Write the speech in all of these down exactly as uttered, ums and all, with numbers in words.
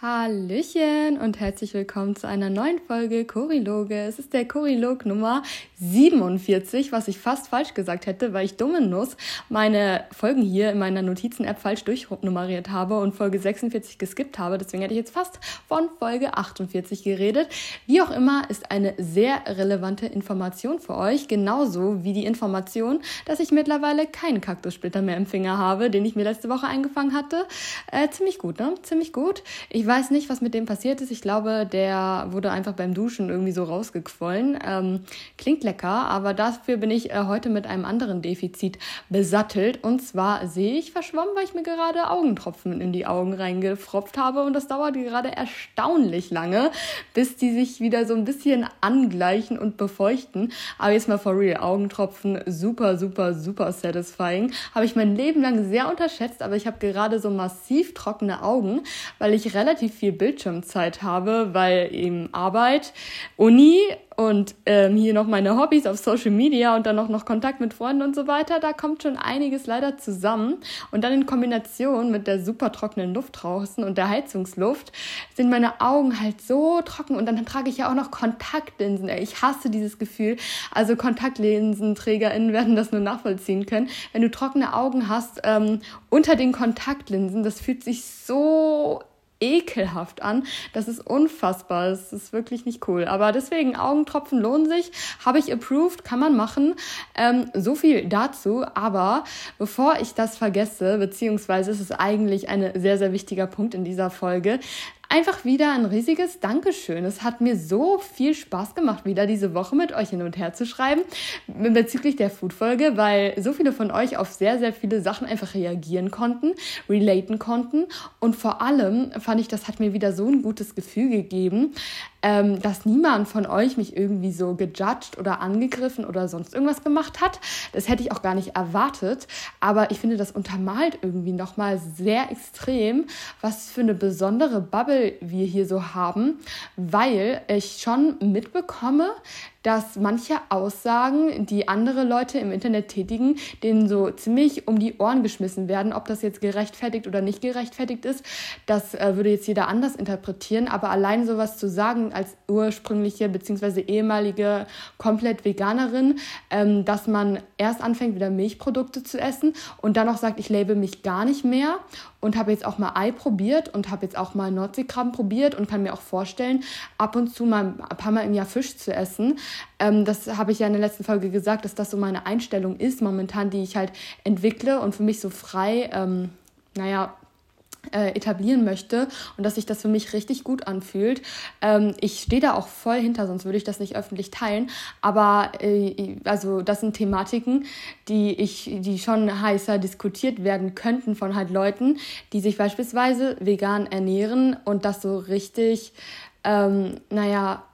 Hallöchen und herzlich willkommen zu einer neuen Folge Choriloge. Es ist der Chorilog Nummer siebenundvierzig, was ich fast falsch gesagt hätte, weil ich dumme Nuss meine Folgen hier in meiner Notizen-App falsch durchnummeriert habe und Folge sechsundvierzig geskippt habe. Deswegen hätte ich jetzt fast von Folge achtundvierzig geredet. Wie auch immer, ist eine sehr relevante Information für euch, genauso wie die Information, dass ich mittlerweile keinen Kaktussplitter mehr im Finger habe, den ich mir letzte Woche eingefangen hatte. Äh, ziemlich gut, ne? Ziemlich gut. Ich weiß nicht, was mit dem passiert ist. Ich glaube, der wurde einfach beim Duschen irgendwie so rausgequollen. Ähm, klingt lecker, aber dafür bin ich äh, heute mit einem anderen Defizit besattelt. Und zwar sehe ich verschwommen, weil ich mir gerade Augentropfen in die Augen reingefropft habe. Und das dauert gerade erstaunlich lange, bis die sich wieder so ein bisschen angleichen und befeuchten. Aber jetzt mal for real, Augentropfen, super, super, super satisfying. Habe ich mein Leben lang sehr unterschätzt, aber ich habe gerade so massiv trockene Augen, weil ich relativ viel Bildschirmzeit habe, weil eben Arbeit, Uni und ähm, hier noch meine Hobbys auf Social Media und dann auch noch Kontakt mit Freunden und so weiter, da kommt schon einiges leider zusammen. Und dann in Kombination mit der super trockenen Luft draußen und der Heizungsluft sind meine Augen halt so trocken und dann trage ich ja auch noch Kontaktlinsen. Ich hasse dieses Gefühl. Also KontaktlinsenträgerInnen werden das nur nachvollziehen können. Wenn du trockene Augen hast ähm, unter den Kontaktlinsen, das fühlt sich so ekelhaft an. Das ist unfassbar. Das ist wirklich nicht cool. Aber deswegen, Augentropfen lohnen sich. Habe ich approved, kann man machen. Ähm, so viel dazu. Aber bevor ich das vergesse, beziehungsweise es ist eigentlich ein sehr, sehr wichtiger Punkt in dieser Folge, einfach wieder ein riesiges Dankeschön. Es hat mir so viel Spaß gemacht, wieder diese Woche mit euch hin und her zu schreiben bezüglich der Food-Folge, weil so viele von euch auf sehr, sehr viele Sachen einfach reagieren konnten, relaten konnten und vor allem fand ich, das hat mir wieder so ein gutes Gefühl gegeben, ähm, dass niemand von euch mich irgendwie so gejudged oder angegriffen oder sonst irgendwas gemacht hat. Das hätte ich auch gar nicht erwartet, aber ich finde, das untermalt irgendwie nochmal sehr extrem, was für eine besondere Bubble wir hier so haben, weil ich schon mitbekomme, dass manche Aussagen, die andere Leute im Internet tätigen, denen so ziemlich um die Ohren geschmissen werden. Ob das jetzt gerechtfertigt oder nicht gerechtfertigt ist, das äh, würde jetzt jeder anders interpretieren. Aber allein sowas zu sagen als ursprüngliche bzw. ehemalige komplett Veganerin, ähm, dass man erst anfängt, wieder Milchprodukte zu essen und dann auch sagt, ich label mich gar nicht mehr und habe jetzt auch mal Ei probiert und habe jetzt auch mal Nordseekrabben probiert und kann mir auch vorstellen, ab und zu mal ein paar Mal im Jahr Fisch zu essen. Ähm, das habe ich ja in der letzten Folge gesagt, dass das so meine Einstellung ist momentan, die ich halt entwickle und für mich so frei, ähm, naja, äh, etablieren möchte und dass sich das für mich richtig gut anfühlt. Ähm, ich stehe da auch voll hinter, sonst würde ich das nicht öffentlich teilen. Aber äh, also das sind Thematiken, die ich, die schon heißer diskutiert werden könnten von halt Leuten, die sich beispielsweise vegan ernähren und das so richtig, ähm, naja,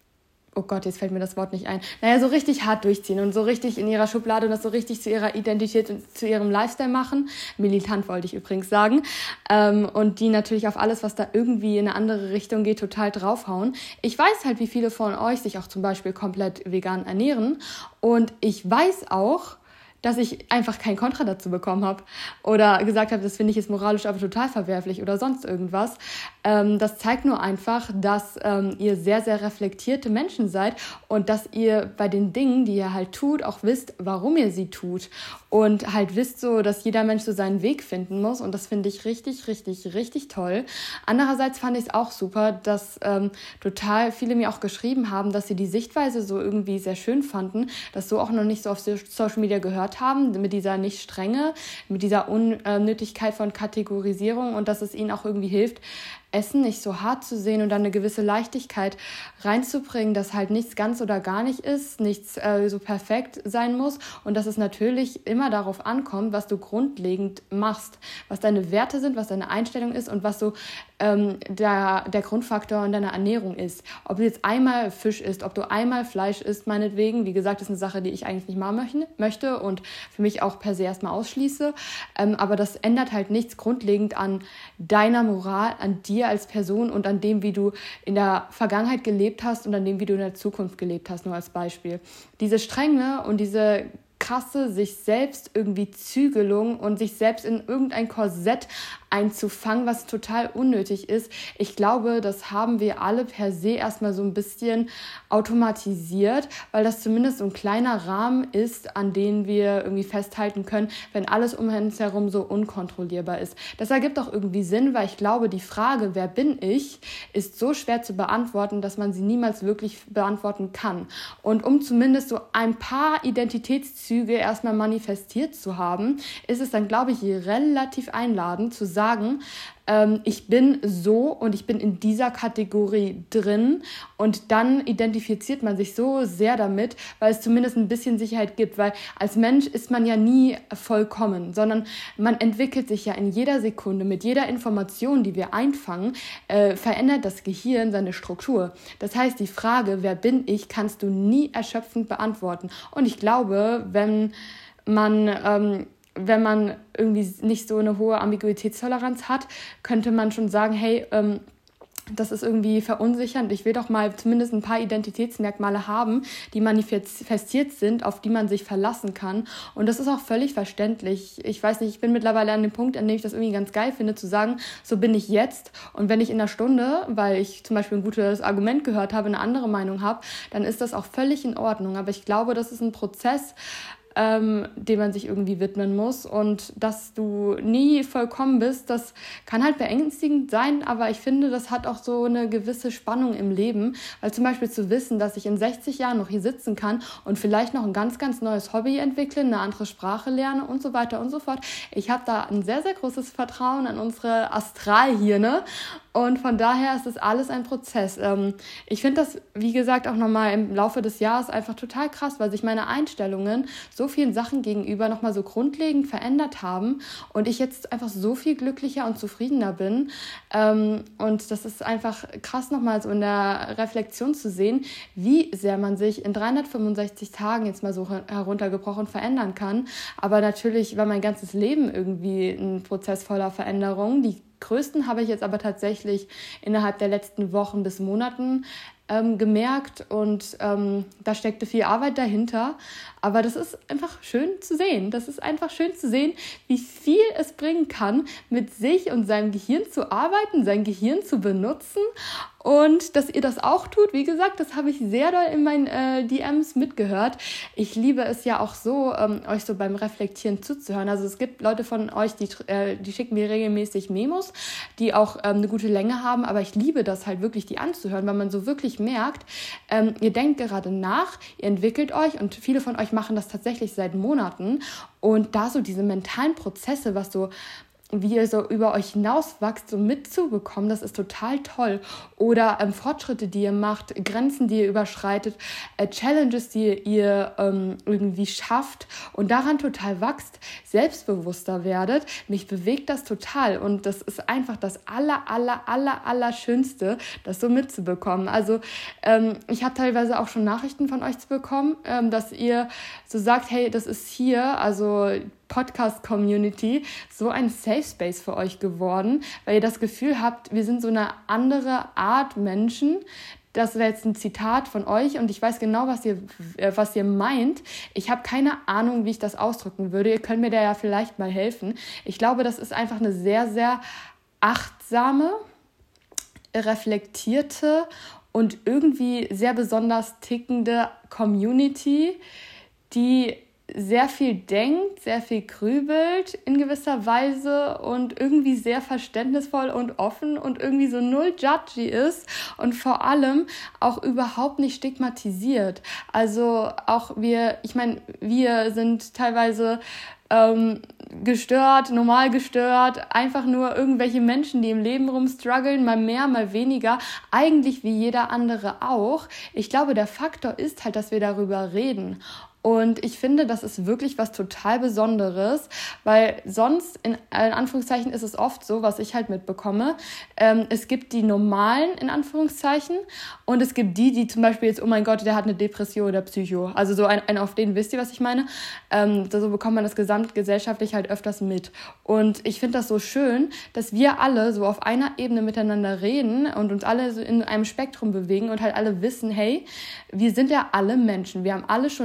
oh Gott, jetzt fällt mir das Wort nicht ein, naja, so richtig hart durchziehen und so richtig in ihrer Schublade und das so richtig zu ihrer Identität und zu ihrem Lifestyle machen. Militant wollte ich übrigens sagen. Ähm, und die natürlich auf alles, was da irgendwie in eine andere Richtung geht, total draufhauen. Ich weiß halt, wie viele von euch sich auch zum Beispiel komplett vegan ernähren. Und ich weiß auch, dass ich einfach kein Kontra dazu bekommen habe oder gesagt habe, das finde ich jetzt moralisch aber total verwerflich oder sonst irgendwas. Ähm, das zeigt nur einfach, dass ähm, ihr sehr, sehr reflektierte Menschen seid und dass ihr bei den Dingen, die ihr halt tut, auch wisst, warum ihr sie tut und halt wisst so, dass jeder Mensch so seinen Weg finden muss und das finde ich richtig, richtig, richtig toll. Andererseits fand ich es auch super, dass ähm, total viele mir auch geschrieben haben, dass sie die Sichtweise so irgendwie sehr schön fanden, das so auch noch nicht so auf Social Media gehört haben, mit dieser Nicht-Strenge, mit dieser Unnötigkeit von Kategorisierung und dass es ihnen auch irgendwie hilft, Essen nicht so hart zu sehen und dann eine gewisse Leichtigkeit reinzubringen, dass halt nichts ganz oder gar nicht ist, nichts äh, so perfekt sein muss und dass es natürlich immer darauf ankommt, was du grundlegend machst, was deine Werte sind, was deine Einstellung ist und was so ähm, der, der Grundfaktor in deiner Ernährung ist. Ob du jetzt einmal Fisch isst, ob du einmal Fleisch isst, meinetwegen, wie gesagt, ist eine Sache, die ich eigentlich nicht mal möchte und für mich auch per se erstmal ausschließe, ähm, aber das ändert halt nichts grundlegend an deiner Moral, an dir als Person und an dem, wie du in der Vergangenheit gelebt hast und an dem, wie du in der Zukunft gelebt hast, nur als Beispiel. Diese Strenge und diese krasse sich selbst irgendwie Zügelung und sich selbst in irgendein Korsett einzufangen, was total unnötig ist. Ich glaube, das haben wir alle per se erstmal so ein bisschen automatisiert, weil das zumindest so ein kleiner Rahmen ist, an den wir irgendwie festhalten können, wenn alles um uns herum so unkontrollierbar ist. Das ergibt auch irgendwie Sinn, weil ich glaube, die Frage, wer bin ich, ist so schwer zu beantworten, dass man sie niemals wirklich beantworten kann. Und um zumindest so ein paar Identitätszüge erstmal manifestiert zu haben, ist es dann, glaube ich, relativ einladend zu sagen, ähm, ich bin so und ich bin in dieser Kategorie drin, und dann identifiziert man sich so sehr damit, weil es zumindest ein bisschen Sicherheit gibt, weil als Mensch ist man ja nie vollkommen, sondern man entwickelt sich ja in jeder Sekunde, mit jeder Information, die wir einfangen, äh, verändert das Gehirn seine Struktur. Das heißt, die Frage, wer bin ich, kannst du nie erschöpfend beantworten. Und ich glaube, wenn man ähm, wenn man irgendwie nicht so eine hohe Ambiguitätstoleranz hat, könnte man schon sagen, hey, ähm, das ist irgendwie verunsichernd. Ich will doch mal zumindest ein paar Identitätsmerkmale haben, die manifestiert sind, auf die man sich verlassen kann. Und das ist auch völlig verständlich. Ich weiß nicht, ich bin mittlerweile an dem Punkt, an dem ich das irgendwie ganz geil finde, zu sagen, so bin ich jetzt. Und wenn ich in einer Stunde, weil ich zum Beispiel ein gutes Argument gehört habe, eine andere Meinung habe, dann ist das auch völlig in Ordnung. Aber ich glaube, das ist ein Prozess, Ähm, dem man sich irgendwie widmen muss, und dass du nie vollkommen bist, das kann halt beängstigend sein, aber ich finde, das hat auch so eine gewisse Spannung im Leben, weil zum Beispiel zu wissen, dass ich in sechzig Jahren noch hier sitzen kann und vielleicht noch ein ganz, ganz neues Hobby entwickle, eine andere Sprache lerne und so weiter und so fort. Ich habe da ein sehr, sehr großes Vertrauen an unsere Astralhirne, und von daher ist das alles ein Prozess. Ähm, ich finde das, wie gesagt, auch nochmal im Laufe des Jahres einfach total krass, weil sich meine Einstellungen so vielen Sachen gegenüber nochmal so grundlegend verändert haben und ich jetzt einfach so viel glücklicher und zufriedener bin. Ähm, und das ist einfach krass, nochmal so in der Reflexion zu sehen, wie sehr man sich in dreihundertfünfundsechzig Tagen jetzt mal so heruntergebrochen verändern kann. Aber natürlich war mein ganzes Leben irgendwie ein Prozess voller Veränderungen. Die größten habe ich jetzt aber tatsächlich innerhalb der letzten Wochen bis Monaten ähm, gemerkt, und ähm, da steckte viel Arbeit dahinter, aber das ist einfach schön zu sehen. Das ist einfach schön zu sehen, wie viel es bringen kann, mit sich und seinem Gehirn zu arbeiten, sein Gehirn zu benutzen, und dass ihr das auch tut. Wie gesagt, das habe ich sehr doll in meinen äh, D Ms mitgehört. Ich liebe es ja auch so, ähm, euch so beim Reflektieren zuzuhören. Also es gibt Leute von euch, die, äh, die schicken mir regelmäßig Memos, die auch ähm, eine gute Länge haben, aber ich liebe das halt wirklich, die anzuhören, weil man so wirklich merkt, ähm, ihr denkt gerade nach, ihr entwickelt euch, und viele von euch machen das tatsächlich seit Monaten, und da so diese mentalen Prozesse, was so wie ihr so über euch hinauswachst, so mitzubekommen, das ist total toll. Oder ähm, Fortschritte, die ihr macht, Grenzen, die ihr überschreitet, äh, Challenges, die ihr ähm, irgendwie schafft und daran total wächst, selbstbewusster werdet. Mich bewegt das total, und das ist einfach das aller, aller, aller, aller Schönste, das so mitzubekommen. Also ähm, ich habe teilweise auch schon Nachrichten von euch zu bekommen, ähm, dass ihr so sagt, hey, das ist hier, also Podcast-Community, so ein Safe Space für euch geworden, weil ihr das Gefühl habt, wir sind so eine andere Art Menschen. Das wäre jetzt ein Zitat von euch, und ich weiß genau, was ihr, äh, was ihr meint. Ich habe keine Ahnung, wie ich das ausdrücken würde. Ihr könnt mir da ja vielleicht mal helfen. Ich glaube, das ist einfach eine sehr, sehr achtsame, reflektierte und irgendwie sehr besonders tickende Community, die sehr viel denkt, sehr viel grübelt in gewisser Weise und irgendwie sehr verständnisvoll und offen und irgendwie so null judgy ist und vor allem auch überhaupt nicht stigmatisiert. Also auch wir, ich meine, wir sind teilweise ähm, gestört, normal gestört, einfach nur irgendwelche Menschen, die im Leben rumstruggeln, mal mehr, mal weniger, eigentlich wie jeder andere auch. Ich glaube, der Faktor ist halt, dass wir darüber reden. Und ich finde, das ist wirklich was total Besonderes, weil sonst, in, in Anführungszeichen, ist es oft so, was ich halt mitbekomme, ähm, es gibt die normalen, in Anführungszeichen, und es gibt die, die zum Beispiel jetzt, oh mein Gott, der hat eine Depression oder Psycho, also so ein, ein auf den, wisst ihr, was ich meine? Ähm, so bekommt man das gesamtgesellschaftlich halt öfters mit. Und ich finde das so schön, dass wir alle so auf einer Ebene miteinander reden und uns alle so in einem Spektrum bewegen und halt alle wissen, hey, wir sind ja alle Menschen, wir haben alle schon Dinge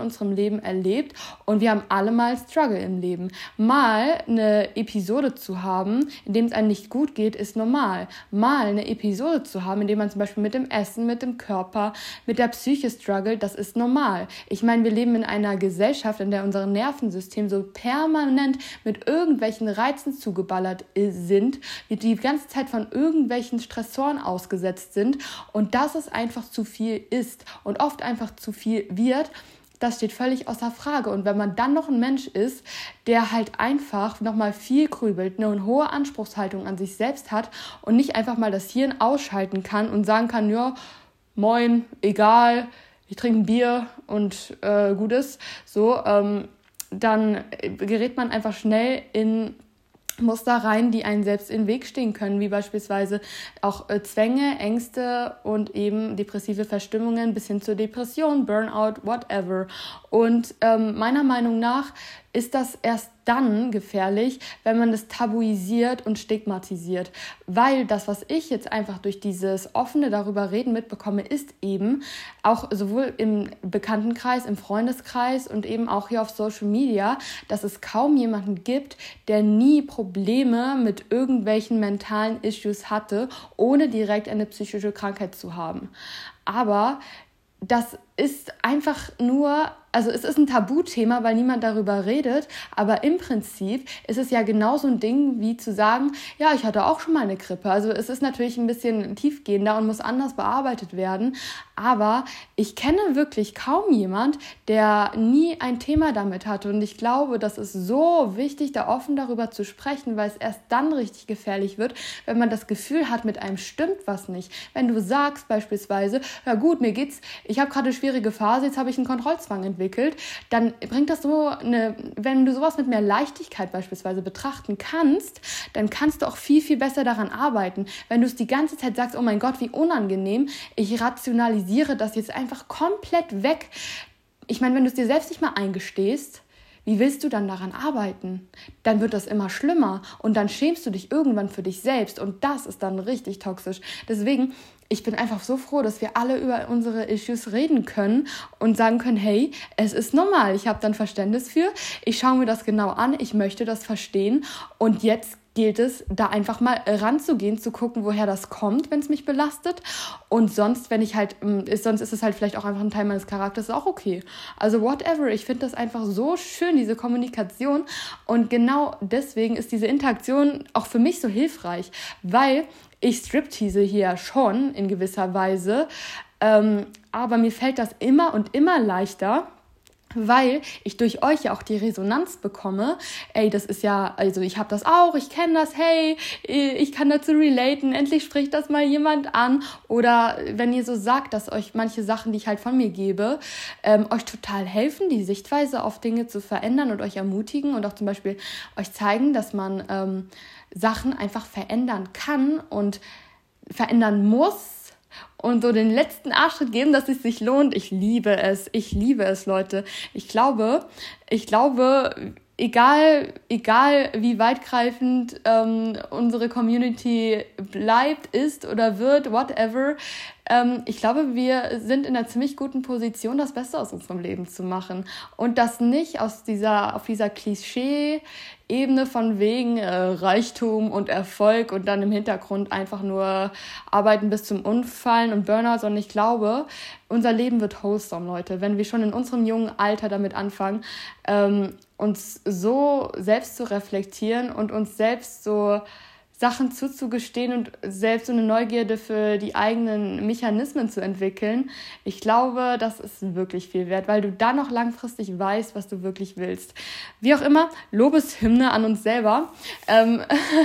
unserem Leben erlebt und wir haben alle mal Struggle im Leben. Mal eine Episode zu haben, in dem es einem nicht gut geht, ist normal. Mal eine Episode zu haben, in dem man zum Beispiel mit dem Essen, mit dem Körper, mit der Psyche struggelt, das ist normal. Ich meine, wir leben in einer Gesellschaft, in der unser Nervensystem so permanent mit irgendwelchen Reizen zugeballert sind, wir die ganze Zeit von irgendwelchen Stressoren ausgesetzt sind und dass es einfach zu viel ist und oft einfach zu viel wird, das steht völlig außer Frage. Und wenn man dann noch ein Mensch ist, der halt einfach nochmal viel grübelt, eine hohe Anspruchshaltung an sich selbst hat und nicht einfach mal das Hirn ausschalten kann und sagen kann, ja, moin, egal, ich trinke ein Bier und äh, gut ist, so, ähm, dann gerät man einfach schnell in Muster rein, die einen selbst in den Weg stehen können, wie beispielsweise auch äh, Zwänge, Ängste und eben depressive Verstimmungen bis hin zur Depression, Burnout, whatever. Und ähm, meiner Meinung nach ist das erst dann gefährlich, wenn man das tabuisiert und stigmatisiert. Weil das, was ich jetzt einfach durch dieses offene darüber reden mitbekomme, ist eben auch sowohl im Bekanntenkreis, im Freundeskreis und eben auch hier auf Social Media, dass es kaum jemanden gibt, der nie Probleme mit irgendwelchen mentalen Issues hatte, ohne direkt eine psychische Krankheit zu haben. Aber das ist einfach nur, also es ist ein Tabuthema, weil niemand darüber redet, aber im Prinzip ist es ja genauso ein Ding, wie zu sagen, ja, ich hatte auch schon mal eine Grippe. Also es ist natürlich ein bisschen tiefgehender und muss anders bearbeitet werden, aber ich kenne wirklich kaum jemand, der nie ein Thema damit hatte und ich glaube, das ist so wichtig, da offen darüber zu sprechen, weil es erst dann richtig gefährlich wird, wenn man das Gefühl hat, mit einem stimmt was nicht. Wenn du sagst beispielsweise, ja gut, mir geht's, ich habe gerade eine schwierige Phase, jetzt habe ich einen Kontrollzwang entwickelt, dann bringt das so eine, wenn du sowas mit mehr Leichtigkeit beispielsweise betrachten kannst, dann kannst du auch viel, viel besser daran arbeiten. Wenn du es die ganze Zeit sagst, oh mein Gott, wie unangenehm, ich rationalisiere das jetzt einfach komplett weg. Ich meine, wenn du es dir selbst nicht mal eingestehst, wie willst du dann daran arbeiten? Dann wird das immer schlimmer und dann schämst du dich irgendwann für dich selbst und das ist dann richtig toxisch. Deswegen, ich bin einfach so froh, dass wir alle über unsere Issues reden können und sagen können, hey, es ist normal, ich habe dann Verständnis für, ich schaue mir das genau an, ich möchte das verstehen und jetzt gilt es, da einfach mal ranzugehen, zu gucken, woher das kommt, wenn es mich belastet. Und sonst, wenn ich halt, ist, sonst ist es halt vielleicht auch einfach ein Teil meines Charakters, ist auch okay. Also whatever, ich finde das einfach so schön, diese Kommunikation. Und genau deswegen ist diese Interaktion auch für mich so hilfreich, weil ich striptease hier schon in gewisser Weise, ähm, aber mir fällt das immer und immer leichter, weil ich durch euch ja auch die Resonanz bekomme, ey, das ist ja, also ich habe das auch, ich kenne das, hey, ich kann dazu relaten, endlich spricht das mal jemand an. Oder wenn ihr so sagt, dass euch manche Sachen, die ich halt von mir gebe, ähm, euch total helfen, die Sichtweise auf Dinge zu verändern und euch ermutigen und auch zum Beispiel euch zeigen, dass man ähm, Sachen einfach verändern kann und verändern muss, und so den letzten Arschtritt geben, dass es sich lohnt. Ich liebe es. Ich liebe es, Leute. Ich glaube, ich glaube, egal, egal wie weitgreifend ähm, unsere Community bleibt, ist oder wird, whatever, ähm, ich glaube, wir sind in einer ziemlich guten Position, das Beste aus unserem Leben zu machen. Und das nicht aus dieser, auf dieser Klischee-Ebene von wegen äh, Reichtum und Erfolg und dann im Hintergrund einfach nur arbeiten bis zum Umfallen und Burnout, sondern ich glaube, unser Leben wird wholesome, Leute, wenn wir schon in unserem jungen Alter damit anfangen, ähm, uns so selbst zu reflektieren und uns selbst so Sachen zuzugestehen und selbst so eine Neugierde für die eigenen Mechanismen zu entwickeln. Ich glaube, das ist wirklich viel wert, weil du dann noch langfristig weißt, was du wirklich willst. Wie auch immer, Lobeshymne an uns selber. Ähm,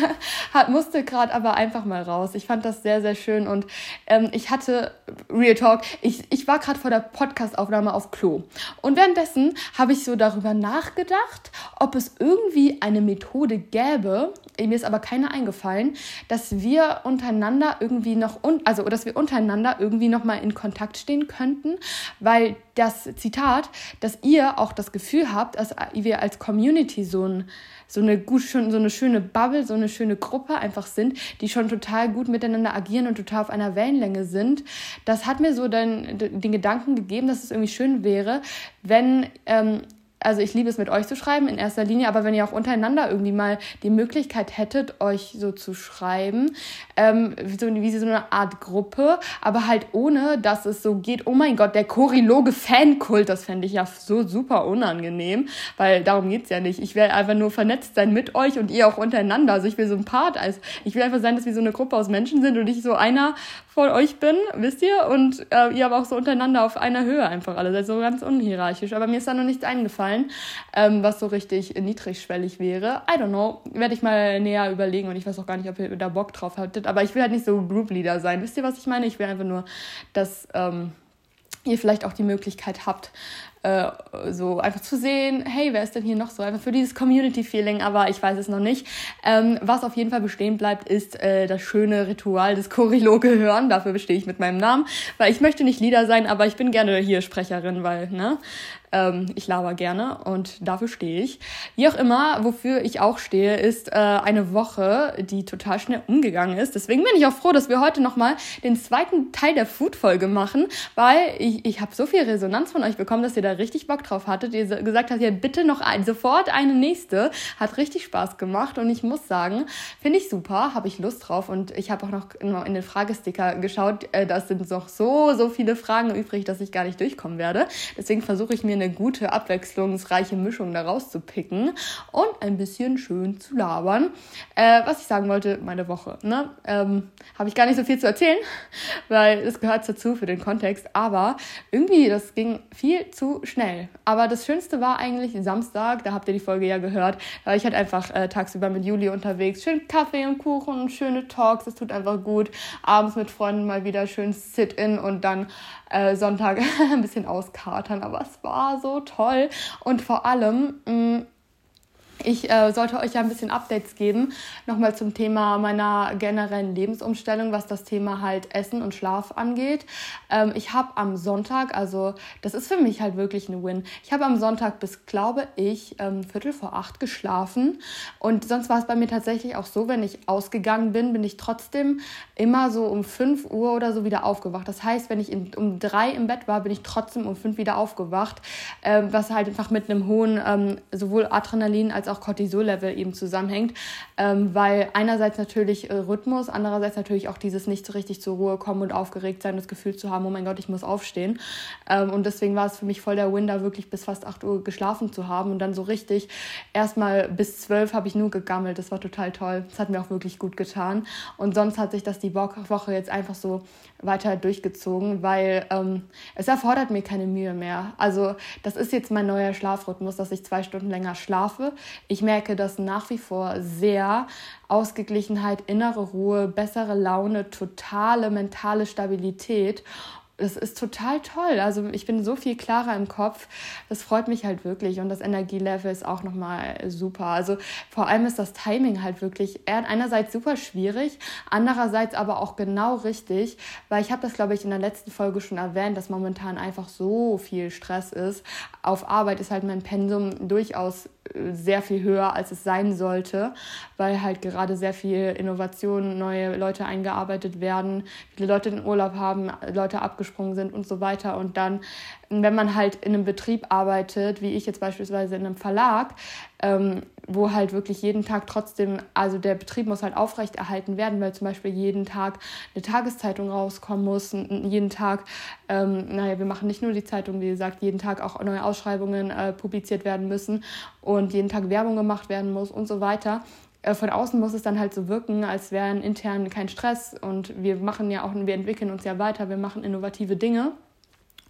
hat, musste gerade aber einfach mal raus. Ich fand das sehr, sehr schön und ähm, ich hatte, Real Talk, ich, ich war gerade vor der Podcast-Aufnahme auf Klo und währenddessen habe ich so darüber nachgedacht, ob es irgendwie eine Methode gäbe, mir ist aber keine eingefallen, dass wir untereinander irgendwie noch, un- also dass wir untereinander irgendwie noch mal in Kontakt stehen könnten, weil das Zitat, dass ihr auch das Gefühl habt, dass wir als Community so ein so eine gut so eine schöne Bubble, so eine schöne Gruppe einfach sind, die schon total gut miteinander agieren und total auf einer Wellenlänge sind. Das hat mir so dann den Gedanken gegeben, dass es irgendwie schön wäre, wenn ähm, also ich liebe es, mit euch zu schreiben in erster Linie, aber wenn ihr auch untereinander irgendwie mal die Möglichkeit hättet, euch so zu schreiben, ähm, so, wie so eine Art Gruppe, aber halt ohne, dass es so geht, oh mein Gott, der Choriloge-Fankult, das fände ich ja so super unangenehm, weil darum geht's ja nicht. Ich will einfach nur vernetzt sein mit euch und ihr auch untereinander. Also ich will so ein Part, also ich will einfach sein, dass wir so eine Gruppe aus Menschen sind und ich so einer von euch bin, wisst ihr, und äh, ihr aber auch so untereinander auf einer Höhe einfach alle, seid so ganz unhierarchisch, aber mir ist da noch nichts eingefallen, ähm, was so richtig niedrigschwellig wäre. I don't know, werde ich mal näher überlegen und ich weiß auch gar nicht, ob ihr da Bock drauf hattet, aber ich will halt nicht so Group-Leader sein, wisst ihr, was ich meine? Ich will einfach nur, dass ähm, ihr vielleicht auch die Möglichkeit habt, äh, so einfach zu sehen, hey, wer ist denn hier noch so? Einfach für dieses Community-Feeling, aber ich weiß es noch nicht. Ähm, was auf jeden Fall bestehen bleibt, ist äh, das schöne Ritual des Choriloge hören. Dafür bestehe ich mit meinem Namen, weil ich möchte nicht Leader sein, aber ich bin gerne hier Sprecherin, weil, ne, ähm, ich laber gerne und dafür stehe ich. Wie auch immer, wofür ich auch stehe, ist äh, eine Woche, die total schnell umgegangen ist. Deswegen bin ich auch froh, dass wir heute nochmal den zweiten Teil der Food-Folge machen, weil ich, ich habe so viel Resonanz von euch bekommen, dass ihr da richtig Bock drauf hattet. Ihr gesagt habt, ja bitte noch ein, sofort eine nächste. Hat richtig Spaß gemacht und ich muss sagen, finde ich super, habe ich Lust drauf und ich habe auch noch in, in den Fragesticker geschaut, äh, da sind noch so, so viele Fragen übrig, dass ich gar nicht durchkommen werde. Deswegen versuche ich mir eine gute, abwechslungsreiche Mischung daraus zu picken und ein bisschen schön zu labern. Äh, was ich sagen wollte, meine Woche, ne? Ähm, habe ich gar nicht so viel zu erzählen, weil es gehört dazu für den Kontext, aber irgendwie, das ging viel zu schnell. Aber das Schönste war eigentlich Samstag, da habt ihr die Folge ja gehört, da war ich halt einfach äh, tagsüber mit Juli unterwegs, schön Kaffee und Kuchen und schöne Talks, das tut einfach gut. Abends mit Freunden mal wieder schön Sit-in und dann äh, Sonntag ein bisschen auskatern, aber es war so toll und vor allem mh, ich äh, sollte euch ja ein bisschen Updates geben, nochmal zum Thema meiner generellen Lebensumstellung, was das Thema halt Essen und Schlaf angeht. Ähm, ich habe am Sonntag, also das ist für mich halt wirklich ein Win, ich habe am Sonntag bis, glaube ich, ähm, Viertel vor acht geschlafen und sonst war es bei mir tatsächlich auch so, wenn ich ausgegangen bin, bin ich trotzdem immer so um fünf Uhr oder so wieder aufgewacht. Das heißt, wenn ich in, um drei im Bett war, bin ich trotzdem um fünf wieder aufgewacht, ähm, was halt einfach mit einem hohen ähm, sowohl Adrenalin als auch Cortisol-Level eben zusammenhängt, ähm, weil einerseits natürlich äh, Rhythmus, andererseits natürlich auch dieses nicht so richtig zur Ruhe kommen und aufgeregt sein, das Gefühl zu haben, oh mein Gott, ich muss aufstehen. Ähm, und deswegen war es für mich voll der Win, da wirklich bis fast acht Uhr geschlafen zu haben und dann so richtig, erstmal bis zwölf habe ich nur gegammelt, das war total toll, das hat mir auch wirklich gut getan und sonst hat sich das die Woche jetzt einfach so weiter durchgezogen, weil ähm, es erfordert mir keine Mühe mehr. Also das ist jetzt mein neuer Schlafrhythmus, dass ich zwei Stunden länger schlafe. Ich merke das nach wie vor sehr. Ausgeglichenheit, innere Ruhe, bessere Laune, totale mentale Stabilität. Das ist total toll. Also ich bin so viel klarer im Kopf. Das freut mich halt wirklich. Und das Energielevel ist auch nochmal super. Also vor allem ist das Timing halt wirklich einerseits super schwierig, andererseits aber auch genau richtig. Weil ich habe das, glaube ich, in der letzten Folge schon erwähnt, dass momentan einfach so viel Stress ist. Auf Arbeit ist halt mein Pensum durchaus sehr viel höher, als es sein sollte, weil halt gerade sehr viel Innovation, neue Leute eingearbeitet werden, viele Leute den Urlaub haben, Leute abgesprungen sind und so weiter. Und dann, wenn man halt in einem Betrieb arbeitet, wie ich jetzt beispielsweise in einem Verlag, ähm, wo halt wirklich jeden Tag trotzdem, also der Betrieb muss halt aufrechterhalten werden, weil zum Beispiel jeden Tag eine Tageszeitung rauskommen muss, jeden Tag, ähm, naja, wir machen nicht nur die Zeitung, wie gesagt, jeden Tag auch neue Ausschreibungen äh, publiziert werden müssen und jeden Tag Werbung gemacht werden muss und so weiter. Äh, von außen muss es dann halt so wirken, als wären intern kein Stress und wir machen ja auch, wir entwickeln uns ja weiter, wir machen innovative Dinge.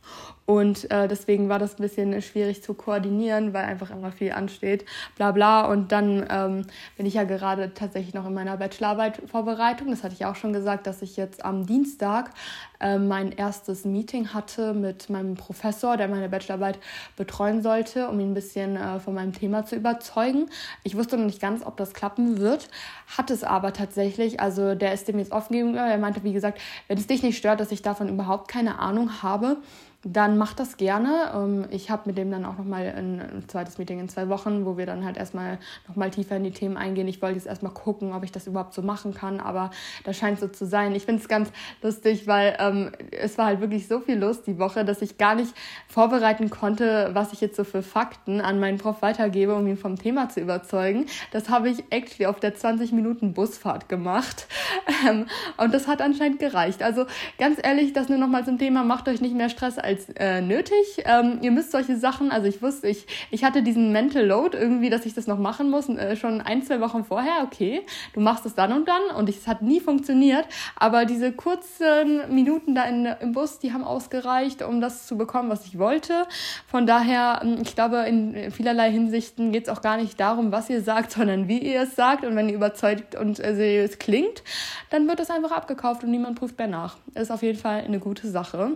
Und äh, deswegen war das ein bisschen schwierig zu koordinieren, weil einfach immer viel ansteht, bla bla. Und dann ähm, bin ich ja gerade tatsächlich noch in meiner Bachelorarbeit-Vorbereitung. Das hatte ich auch schon gesagt, dass ich jetzt am Dienstag äh, mein erstes Meeting hatte mit meinem Professor, der meine Bachelorarbeit betreuen sollte, um ihn ein bisschen äh, von meinem Thema zu überzeugen. Ich wusste noch nicht ganz, ob das klappen wird, hat es aber tatsächlich. Also der ist dem jetzt offen gegenüber. Er meinte, wie gesagt, wenn es dich nicht stört, dass ich davon überhaupt keine Ahnung habe, dann mach das gerne. Ich habe mit dem dann auch nochmal ein zweites Meeting in zwei Wochen, wo wir dann halt erstmal nochmal tiefer in die Themen eingehen. Ich wollte jetzt erstmal gucken, ob ich das überhaupt so machen kann, aber das scheint so zu sein. Ich finde es ganz lustig, weil ähm, es war halt wirklich so viel los die Woche, dass ich gar nicht vorbereiten konnte, was ich jetzt so für Fakten an meinen Prof weitergebe, um ihn vom Thema zu überzeugen. Das habe ich actually auf der zwanzig Minuten Busfahrt gemacht ähm, und das hat anscheinend gereicht. Also ganz ehrlich, das nur nochmal zum Thema, macht euch nicht mehr Stress als äh, nötig. Ähm, ihr müsst solche Sachen, also ich wusste, ich, ich hatte diesen Mental Load irgendwie, dass ich das noch machen muss, äh, schon ein, zwei Wochen vorher, okay, du machst es dann und dann und es hat nie funktioniert, aber diese kurzen Minuten da in, im Bus, die haben ausgereicht, um das zu bekommen, was ich wollte. Von daher, ich glaube, in vielerlei Hinsichten geht es auch gar nicht darum, was ihr sagt, sondern wie ihr es sagt, und wenn ihr überzeugt und äh, seriös klingt, dann wird es einfach abgekauft und niemand prüft mehr nach. Das ist auf jeden Fall eine gute Sache.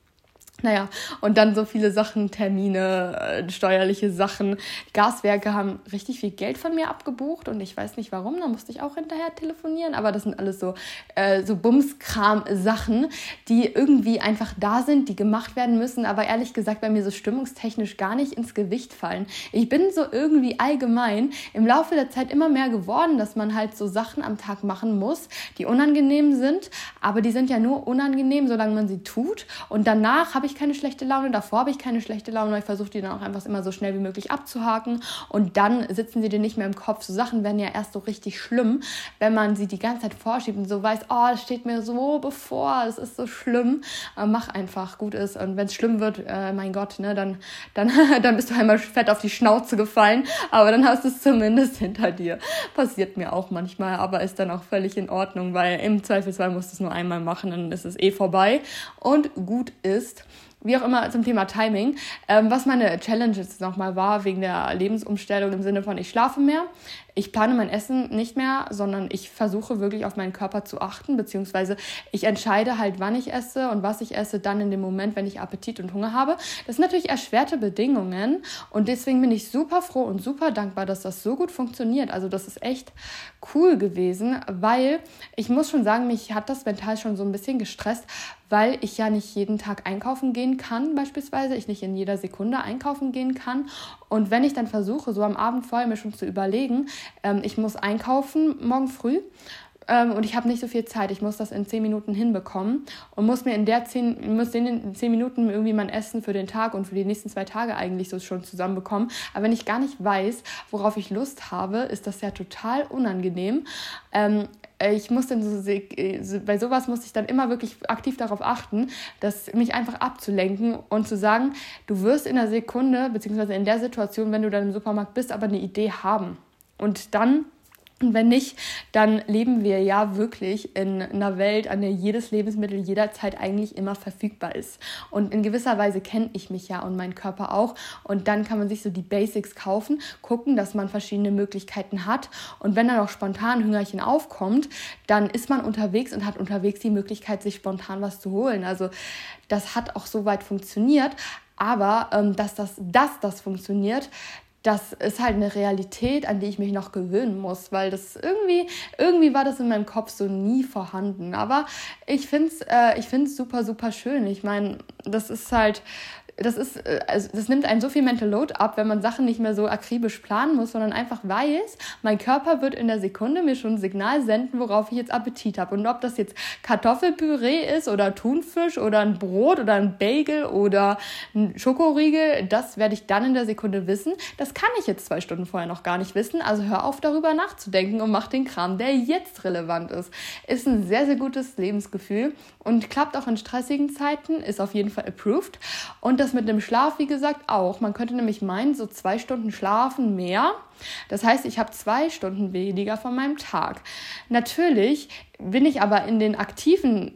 Naja, und dann so viele Sachen, Termine, steuerliche Sachen. Gaswerke haben richtig viel Geld von mir abgebucht und ich weiß nicht warum, da musste ich auch hinterher telefonieren, aber das sind alles so, äh, so Bumskram-Sachen, die irgendwie einfach da sind, die gemacht werden müssen, aber ehrlich gesagt bei mir so stimmungstechnisch gar nicht ins Gewicht fallen. Ich bin so irgendwie allgemein im Laufe der Zeit immer mehr geworden, dass man halt so Sachen am Tag machen muss, die unangenehm sind, aber die sind ja nur unangenehm, solange man sie tut, und danach habe ich ich keine schlechte Laune, davor habe ich keine schlechte Laune, weil ich versuche, die dann auch einfach immer so schnell wie möglich abzuhaken, und dann sitzen sie dir nicht mehr im Kopf. So Sachen werden ja erst so richtig schlimm, wenn man sie die ganze Zeit vorschiebt und so weiß, oh, das steht mir so bevor, es ist so schlimm. Äh, mach einfach, gut ist, und wenn es schlimm wird, äh, mein Gott, ne, dann, dann, dann bist du einmal fett auf die Schnauze gefallen, aber dann hast du es zumindest hinter dir. Passiert mir auch manchmal, aber ist dann auch völlig in Ordnung, weil im Zweifelsfall musst du es nur einmal machen, dann ist es eh vorbei und gut ist. Wie auch immer, zum Thema Timing. Ähm, was meine Challenge jetzt nochmal war, wegen der Lebensumstellung im Sinne von, ich schlafe mehr, ich plane mein Essen nicht mehr, sondern ich versuche wirklich auf meinen Körper zu achten, beziehungsweise ich entscheide halt, wann ich esse und was ich esse, dann in dem Moment, wenn ich Appetit und Hunger habe. Das sind natürlich erschwerte Bedingungen und deswegen bin ich super froh und super dankbar, dass das so gut funktioniert. Also das ist echt cool gewesen, weil ich muss schon sagen, mich hat das mental schon so ein bisschen gestresst, weil ich ja nicht jeden Tag einkaufen gehen kann, beispielsweise, ich nicht in jeder Sekunde einkaufen gehen kann. Und wenn ich dann versuche, so am Abend vorher mir schon zu überlegen, ähm, ich muss einkaufen morgen früh, ähm, und ich habe nicht so viel Zeit, ich muss das in zehn Minuten hinbekommen und muss mir in der zehn, muss in den zehn Minuten irgendwie mein Essen für den Tag und für die nächsten zwei Tage eigentlich so schon zusammenbekommen. Aber wenn ich gar nicht weiß, worauf ich Lust habe, ist das ja total unangenehm. Ähm, Ich muss dann so, bei sowas muss ich dann immer wirklich aktiv darauf achten, dass mich einfach abzulenken und zu sagen, du wirst in der Sekunde, beziehungsweise in der Situation, wenn du dann im Supermarkt bist, aber eine Idee haben. Und dann, und wenn nicht, dann leben wir ja wirklich in einer Welt, an der jedes Lebensmittel jederzeit eigentlich immer verfügbar ist. Und in gewisser Weise kenne ich mich ja und meinen Körper auch. Und dann kann man sich so die Basics kaufen, gucken, dass man verschiedene Möglichkeiten hat. Und wenn dann auch spontan Hüngerchen aufkommt, dann ist man unterwegs und hat unterwegs die Möglichkeit, sich spontan was zu holen. Also das hat auch soweit funktioniert. Aber ähm, dass das, dass das funktioniert, das ist halt eine Realität, an die ich mich noch gewöhnen muss, weil das irgendwie, irgendwie war das in meinem Kopf so nie vorhanden. Aber ich finde es äh, ich find's super, super schön. Ich meine, das ist halt, das ist, also das nimmt einen so viel Mental Load ab, wenn man Sachen nicht mehr so akribisch planen muss, sondern einfach weiß, mein Körper wird in der Sekunde mir schon ein Signal senden, worauf ich jetzt Appetit habe. Und ob das jetzt Kartoffelpüree ist oder Thunfisch oder ein Brot oder ein Bagel oder ein Schokoriegel, das werde ich dann in der Sekunde wissen. Das kann ich jetzt zwei Stunden vorher noch gar nicht wissen, also hör auf, darüber nachzudenken und mach den Kram, der jetzt relevant ist. Ist ein sehr, sehr gutes Lebensgefühl und klappt auch in stressigen Zeiten, ist auf jeden Fall approved. Und das mit dem Schlaf, wie gesagt, auch. Man könnte nämlich meinen, so zwei Stunden schlafen mehr. Das heißt, ich habe zwei Stunden weniger von meinem Tag. Natürlich bin ich aber in den aktiven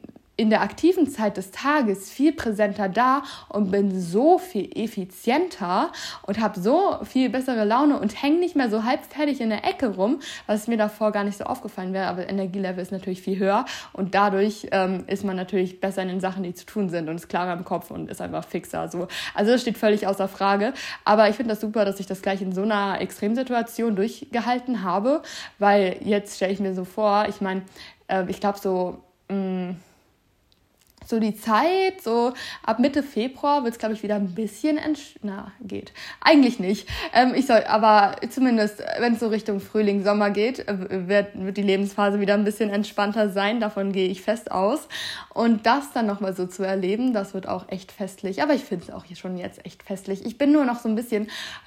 in der aktiven Zeit des Tages viel präsenter da und bin so viel effizienter und habe so viel bessere Laune und hänge nicht mehr so halb fertig in der Ecke rum, was mir davor gar nicht so aufgefallen wäre. Aber Energielevel ist natürlich viel höher und dadurch ähm, ist man natürlich besser in den Sachen, die zu tun sind und ist klarer im Kopf und ist einfach fixer. So. Also das steht völlig außer Frage. Aber ich finde das super, dass ich das gleich in so einer Extremsituation durchgehalten habe, weil jetzt stelle ich mir so vor, ich meine, äh, ich glaube so, mh, so die Zeit, so ab Mitte Februar wird es, glaube ich, wieder ein bisschen, entsch- na, geht. Eigentlich nicht. Ähm, ich soll, aber zumindest, wenn es so Richtung Frühling, Sommer geht, äh, wird, wird die Lebensphase wieder ein bisschen entspannter sein. Davon gehe ich fest aus. Und das dann nochmal so zu erleben, das wird auch echt festlich. Aber ich finde es auch hier schon jetzt echt festlich. Ich bin nur noch so ein bisschen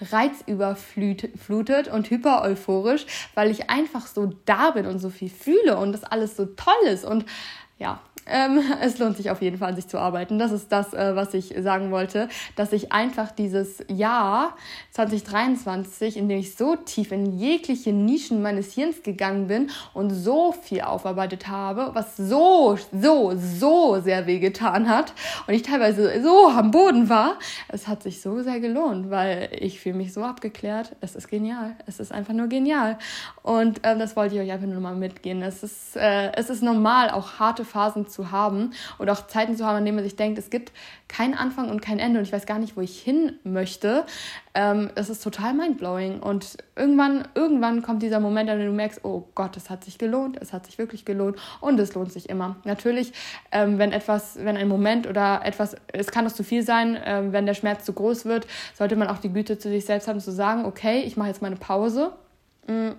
reizüberflutet und hyper euphorisch, weil ich einfach so da bin und so viel fühle und das alles so toll ist und ja, Ähm, es lohnt sich auf jeden Fall, an sich zu arbeiten. Das ist das, äh, was ich sagen wollte, dass ich einfach dieses Jahr zwanzig dreiundzwanzig, in dem ich so tief in jegliche Nischen meines Hirns gegangen bin und so viel aufarbeitet habe, was so, so, so sehr wehgetan hat und ich teilweise so am Boden war, es hat sich so sehr gelohnt, weil ich fühle mich so abgeklärt. Es ist genial. Es ist einfach nur genial. Und äh, das wollte ich euch einfach nur mal mitgehen. Es ist, äh, es ist normal, auch harte Phasen zu haben und auch Zeiten zu haben, an denen man sich denkt, es gibt keinen Anfang und kein Ende und ich weiß gar nicht, wo ich hin möchte. Ähm, es ist total mindblowing und irgendwann, irgendwann kommt dieser Moment, an dem du merkst, oh Gott, es hat sich gelohnt, es hat sich wirklich gelohnt und es lohnt sich immer. Natürlich, ähm, wenn etwas, wenn ein Moment oder etwas, es kann auch zu viel sein, ähm, wenn der Schmerz zu groß wird, sollte man auch die Güte zu sich selbst haben, zu sagen, okay, ich mache jetzt mal eine Pause. Mhm.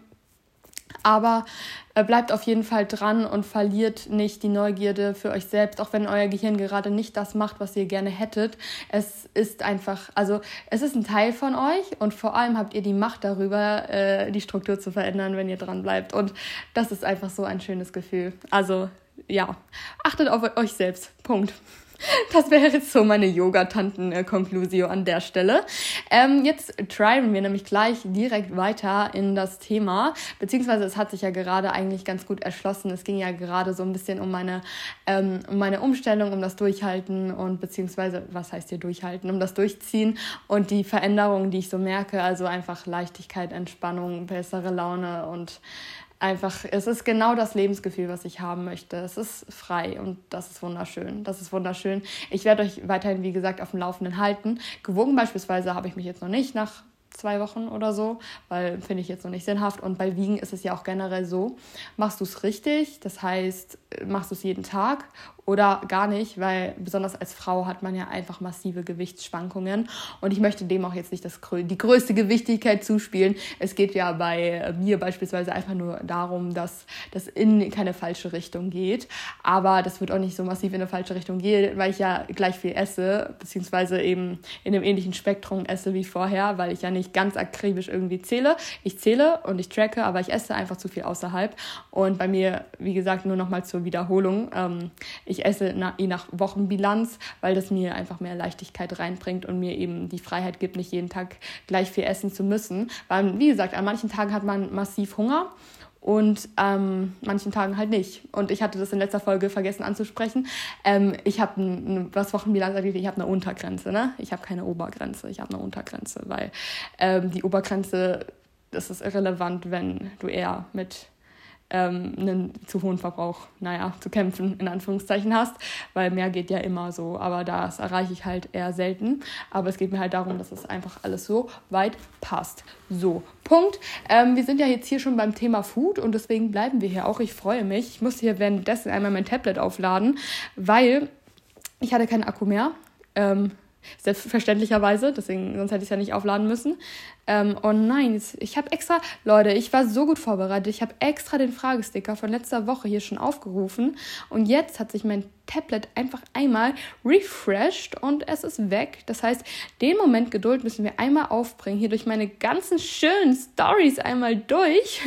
Aber äh, bleibt auf jeden Fall dran und verliert nicht die Neugierde für euch selbst, auch wenn euer Gehirn gerade nicht das macht, was ihr gerne hättet. Es ist einfach, also es ist ein Teil von euch und vor allem habt ihr die Macht darüber, äh, die Struktur zu verändern, wenn ihr dran bleibt. Und das ist einfach so ein schönes Gefühl. Also ja, achtet auf euch selbst. Punkt. Das wäre jetzt so meine Yoga-Tanten-Konklusio an der Stelle. Ähm, jetzt treiben wir nämlich gleich direkt weiter in das Thema, beziehungsweise es hat sich ja gerade eigentlich ganz gut erschlossen. Es ging ja gerade so ein bisschen um meine, ähm, um meine Umstellung, um das Durchhalten und beziehungsweise, was heißt hier durchhalten, um das Durchziehen und die Veränderungen, die ich so merke, also einfach Leichtigkeit, Entspannung, bessere Laune und einfach, es ist genau das Lebensgefühl, was ich haben möchte. Es ist frei und das ist wunderschön. Das ist wunderschön. Ich werde euch weiterhin, wie gesagt, auf dem Laufenden halten. Gewogen beispielsweise habe ich mich jetzt noch nicht nach zwei Wochen oder so, weil finde ich jetzt noch nicht sinnhaft. Und bei Wiegen ist es ja auch generell so, machst du es richtig, das heißt, machst du es jeden Tag oder gar nicht, weil besonders als Frau hat man ja einfach massive Gewichtsschwankungen und ich möchte dem auch jetzt nicht das, die größte Gewichtigkeit zuspielen. Es geht ja bei mir beispielsweise einfach nur darum, dass das in keine falsche Richtung geht, aber das wird auch nicht so massiv in eine falsche Richtung gehen, weil ich ja gleich viel esse, beziehungsweise eben in einem ähnlichen Spektrum esse wie vorher, weil ich ja nicht ganz akribisch irgendwie zähle. Ich zähle und ich tracke, aber ich esse einfach zu viel außerhalb und bei mir, wie gesagt, nur nochmal zur Wiederholung, ähm, ich esse nach, je nach Wochenbilanz, weil das mir einfach mehr Leichtigkeit reinbringt und mir eben die Freiheit gibt, nicht jeden Tag gleich viel essen zu müssen. Weil, wie gesagt, an manchen Tagen hat man massiv Hunger und ähm, manchen Tagen halt nicht. Und ich hatte das in letzter Folge vergessen anzusprechen. Ähm, ich habe, n- was Wochenbilanz angeht, ich habe eine Untergrenze. Ne? Ich habe keine Obergrenze, ich habe eine Untergrenze, weil ähm, die Obergrenze, das ist irrelevant, wenn du eher mit ähm, einen zu hohen Verbrauch, naja, zu kämpfen, in Anführungszeichen hast, weil mehr geht ja immer so, aber das erreiche ich halt eher selten, aber es geht mir halt darum, dass es einfach alles so weit passt. So, Punkt. Ähm, wir sind ja jetzt hier schon beim Thema Food und deswegen bleiben wir hier auch, ich freue mich. Ich musste hier währenddessen einmal mein Tablet aufladen, weil ich hatte keinen Akku mehr, ähm, selbstverständlicherweise, deswegen, sonst hätte ich es ja nicht aufladen müssen. Ähm, oh nein, ich habe extra, Leute, ich war so gut vorbereitet, ich habe extra den Fragesticker von letzter Woche hier schon aufgerufen und jetzt hat sich mein Tablet einfach einmal refreshed und es ist weg. Das heißt, den Moment Geduld müssen wir einmal aufbringen, hier durch meine ganzen schönen Stories einmal durch,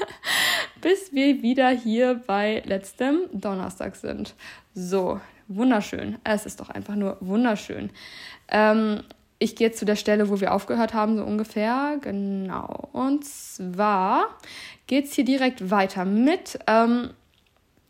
bis wir wieder hier bei letztem Donnerstag sind. So, wunderschön. Es ist doch einfach nur wunderschön. Ähm, ich gehe jetzt zu der Stelle, wo wir aufgehört haben, so ungefähr. Genau. Und zwar geht es hier direkt weiter mit, ähm,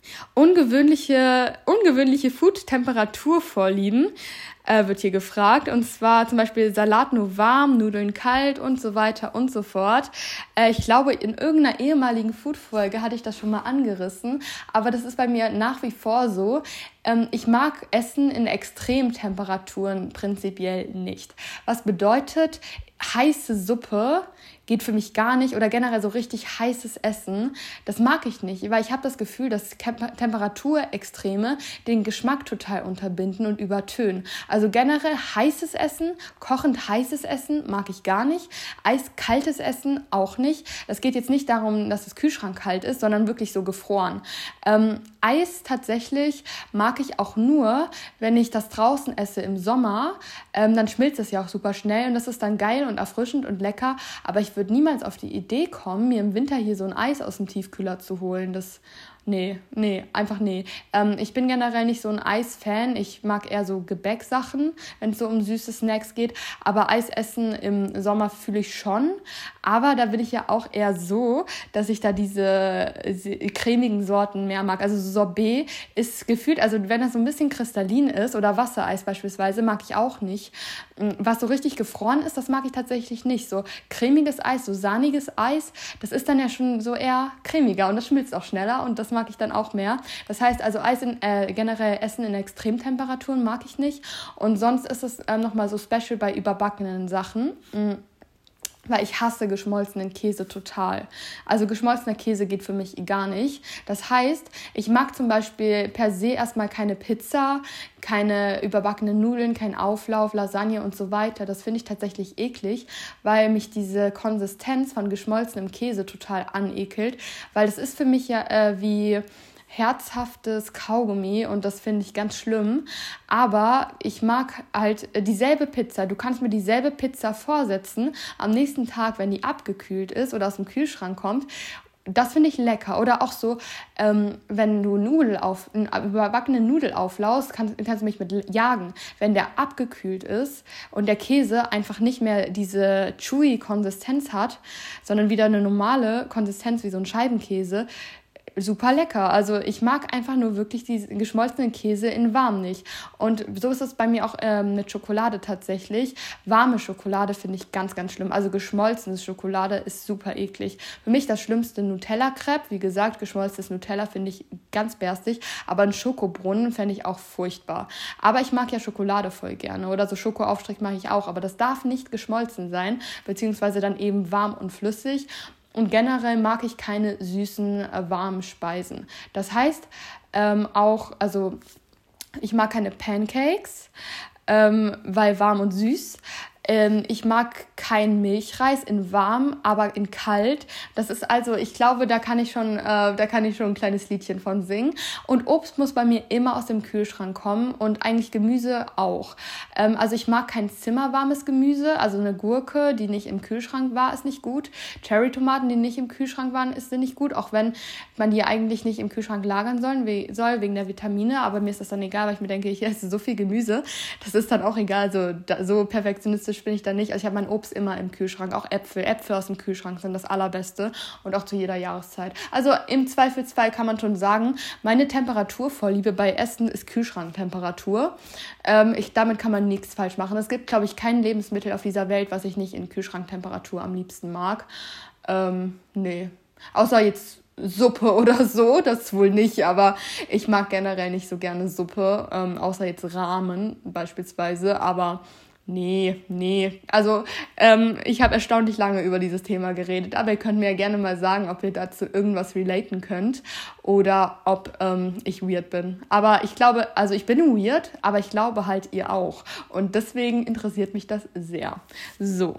Ungewöhnliche, ungewöhnliche Food-Temperaturvorlieben äh, wird hier gefragt. Und zwar zum Beispiel Salat nur warm, Nudeln kalt und so weiter und so fort. Äh, ich glaube, in irgendeiner ehemaligen Food-Folge hatte ich das schon mal angerissen. Aber das ist bei mir nach wie vor so. Ähm, ich mag Essen in Extremtemperaturen prinzipiell nicht. Was bedeutet, heiße Suppe geht für mich gar nicht oder generell so richtig heißes Essen, das mag ich nicht, weil ich habe das Gefühl, dass Temperaturextreme den Geschmack total unterbinden und übertönen. Also generell heißes Essen, kochend heißes Essen mag ich gar nicht, eiskaltes Essen auch nicht. Das geht jetzt nicht darum, dass das Kühlschrank kalt ist, sondern wirklich so gefroren. Ähm, Eis tatsächlich mag ich auch nur, wenn ich das draußen esse im Sommer, ähm, dann schmilzt es ja auch super schnell und das ist dann geil und erfrischend und lecker, aber ich würde niemals auf die Idee kommen, mir im Winter hier so ein Eis aus dem Tiefkühler zu holen. Das, nee, nee, einfach nee. Ähm, ich bin generell nicht so ein Eis-Fan. Ich mag eher so Gebäcksachen, wenn es so um süße Snacks geht. Aber Eis essen im Sommer fühle ich schon. Aber da bin ich ja auch eher so, dass ich da diese cremigen Sorten mehr mag. Also Sorbet ist gefühlt, also wenn das so ein bisschen kristallin ist oder Wassereis beispielsweise, mag ich auch nicht. Was so richtig gefroren ist, das mag ich tatsächlich nicht. So cremiges Eis, so sahniges Eis, das ist dann ja schon so eher cremiger und das schmilzt auch schneller und das mag ich dann auch mehr. Das heißt also Eis in, äh, generell Essen in Extremtemperaturen mag ich nicht und sonst ist es ähm, nochmal so special bei überbackenen Sachen. Mhm. Weil ich hasse geschmolzenen Käse total. Also geschmolzener Käse geht für mich gar nicht. Das heißt, ich mag zum Beispiel per se erstmal keine Pizza, keine überbackenen Nudeln, kein Auflauf, Lasagne und so weiter. Das finde ich tatsächlich eklig, weil mich diese Konsistenz von geschmolzenem Käse total anekelt. Weil das ist für mich ja äh, wie herzhaftes Kaugummi und das finde ich ganz schlimm, aber ich mag halt dieselbe Pizza, du kannst mir dieselbe Pizza vorsetzen, am nächsten Tag, wenn die abgekühlt ist oder aus dem Kühlschrank kommt, das finde ich lecker. Oder auch so, ähm, wenn du Nudel auf, einen überbackenen Nudel auflaust, kannst, kannst du mich mit jagen. Wenn der abgekühlt ist und der Käse einfach nicht mehr diese chewy Konsistenz hat, sondern wieder eine normale Konsistenz wie so ein Scheibenkäse, super lecker. Also ich mag einfach nur wirklich diesen geschmolzenen Käse in warm nicht. Und so ist es bei mir auch ähm, mit Schokolade tatsächlich. Warme Schokolade finde ich ganz, ganz schlimm. Also geschmolzene Schokolade ist super eklig. Für mich das schlimmste Nutella-Crepe. Wie gesagt, geschmolzenes Nutella finde ich ganz berstig. Aber ein Schokobrunnen fände ich auch furchtbar. Aber ich mag ja Schokolade voll gerne. Oder so Schokoaufstrich mache ich auch. Aber das darf nicht geschmolzen sein. Beziehungsweise dann eben warm und flüssig. Und generell mag ich keine süßen, äh, warmen Speisen. Das heißt, ähm, auch, also ich mag keine Pancakes, ähm, weil warm und süß. Ähm, ich mag keinen Milchreis in warm, aber in kalt. Das ist also, ich glaube, da kann ich schon, äh, da kann ich schon ein kleines Liedchen von singen. Und Obst muss bei mir immer aus dem Kühlschrank kommen und eigentlich Gemüse auch. Ähm, also ich mag kein zimmerwarmes Gemüse, also eine Gurke, die nicht im Kühlschrank war, ist nicht gut. Cherrytomaten, die nicht im Kühlschrank waren, ist nicht gut, auch wenn man die eigentlich nicht im Kühlschrank lagern soll, we- soll wegen der Vitamine. Aber mir ist das dann egal, weil ich mir denke, ich esse so viel Gemüse, das ist dann auch egal. So, da, so perfektionistisch bin ich da nicht. Also ich habe mein Obst immer im Kühlschrank, auch Äpfel. Äpfel aus dem Kühlschrank sind das Allerbeste und auch zu jeder Jahreszeit. Also im Zweifelsfall kann man schon sagen, meine Temperaturvorliebe bei Essen ist Kühlschranktemperatur. Ähm, ich, damit kann man nichts falsch machen. Es gibt, glaube ich, kein Lebensmittel auf dieser Welt, was ich nicht in Kühlschranktemperatur am liebsten mag. Ähm, nee. Außer jetzt Suppe oder so, das wohl nicht, aber ich mag generell nicht so gerne Suppe, ähm, außer jetzt Ramen beispielsweise, aber Nee, nee. Also ähm, ich habe erstaunlich lange über dieses Thema geredet, aber ihr könnt mir ja gerne mal sagen, ob ihr dazu irgendwas relaten könnt oder ob ähm, ich weird bin. Aber ich glaube, also ich bin weird, aber ich glaube halt ihr auch. Und deswegen interessiert mich das sehr. So.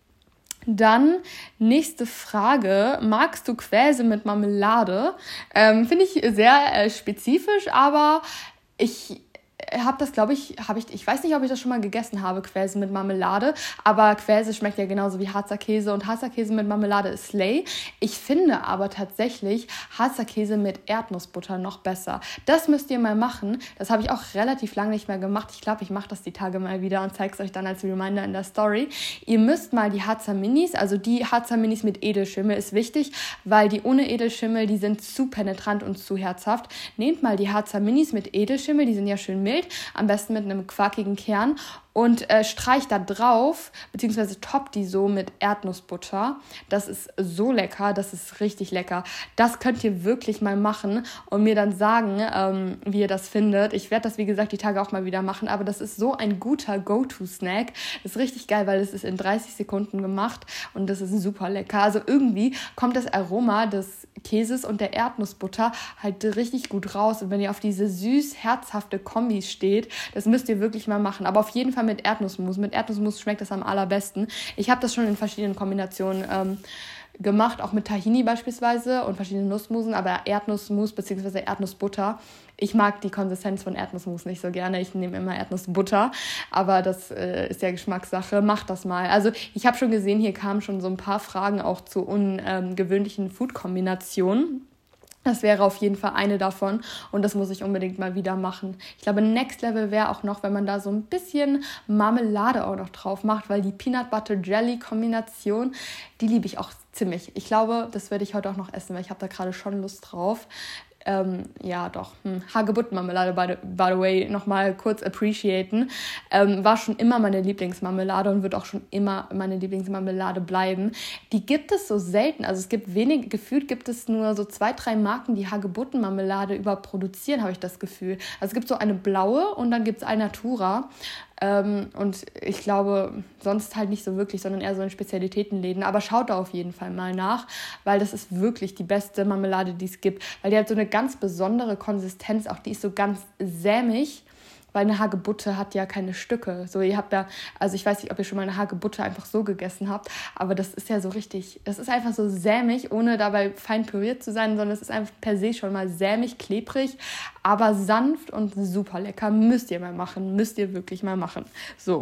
Dann nächste Frage. Magst du Käse mit Marmelade? Ähm, finde ich sehr äh, spezifisch, aber ich habe das, glaube ich, habe ich, ich weiß nicht, ob ich das schon mal gegessen habe, Quäse mit Marmelade, aber Quäse schmeckt ja genauso wie Harzer Käse und Harzer Käse mit Marmelade ist Slay. Ich finde aber tatsächlich Harzer Käse mit Erdnussbutter noch besser. Das müsst ihr mal machen. Das habe ich auch relativ lange nicht mehr gemacht. Ich glaube, ich mache das die Tage mal wieder und zeige es euch dann als Reminder in der Story. Ihr müsst mal die Harzer Minis, also die Harzer Minis mit Edelschimmel ist wichtig, weil die ohne Edelschimmel, die sind zu penetrant und zu herzhaft. Nehmt mal die Harzer Minis mit Edelschimmel, die sind ja schön mild, am besten mit einem quakigen Kern und äh, streicht da drauf, beziehungsweise toppt die so mit Erdnussbutter. Das ist so lecker, das ist richtig lecker. Das könnt ihr wirklich mal machen und mir dann sagen, ähm, wie ihr das findet. Ich werde das, wie gesagt, die Tage auch mal wieder machen, aber das ist so ein guter Go-To-Snack. Das ist richtig geil, weil es ist in dreißig Sekunden gemacht und das ist super lecker. Also irgendwie kommt das Aroma des Käses und der Erdnussbutter halt richtig gut raus. Und wenn ihr auf diese süß-herzhafte Kombi steht, das müsst ihr wirklich mal machen. Aber auf jeden Fall mit Erdnussmus. Mit Erdnussmus schmeckt das am allerbesten. Ich habe das schon in verschiedenen Kombinationen ähm, gemacht, auch mit Tahini beispielsweise und verschiedenen Nussmusen, aber Erdnussmus bzw. Erdnussbutter. Ich mag die Konsistenz von Erdnussmus nicht so gerne. Ich nehme immer Erdnussbutter, aber das äh, ist ja Geschmackssache. Macht das mal. Also ich habe schon gesehen, hier kamen schon so ein paar Fragen auch zu ungewöhnlichen Food-Kombinationen. Das wäre auf jeden Fall eine davon und das muss ich unbedingt mal wieder machen. Ich glaube, Next Level wäre auch noch, wenn man da so ein bisschen Marmelade auch noch drauf macht, weil die Peanut Butter Jelly Kombination, die liebe ich auch ziemlich. Ich glaube, das werde ich heute auch noch essen, weil ich habe da gerade schon Lust drauf. Ähm, ja, doch. Hm. Hagebuttenmarmelade, by the, by the way, nochmal kurz appreciaten. Ähm, war schon immer meine Lieblingsmarmelade und wird auch schon immer meine Lieblingsmarmelade bleiben. Die gibt es so selten. Also es gibt wenig, gefühlt gibt es nur so zwei, drei Marken, die Hagebuttenmarmelade überproduzieren, habe ich das Gefühl. Also es gibt so eine blaue und dann gibt es Alnatura. Ähm, und ich glaube, sonst halt nicht so wirklich, sondern eher so in Spezialitätenläden. Aber schaut da auf jeden Fall mal nach, weil das ist wirklich die beste Marmelade, die es gibt. Weil die hat so eine ganz besondere Konsistenz, auch die ist so ganz sämig, weil eine Hagebutte hat ja keine Stücke. So, ihr habt ja, also ich weiß nicht, ob ihr schon mal eine Hagebutte einfach so gegessen habt, aber das ist ja so richtig, das ist einfach so sämig, ohne dabei fein püriert zu sein, sondern es ist einfach per se schon mal sämig, klebrig, aber sanft und super lecker. Müsst ihr mal machen, müsst ihr wirklich mal machen. So.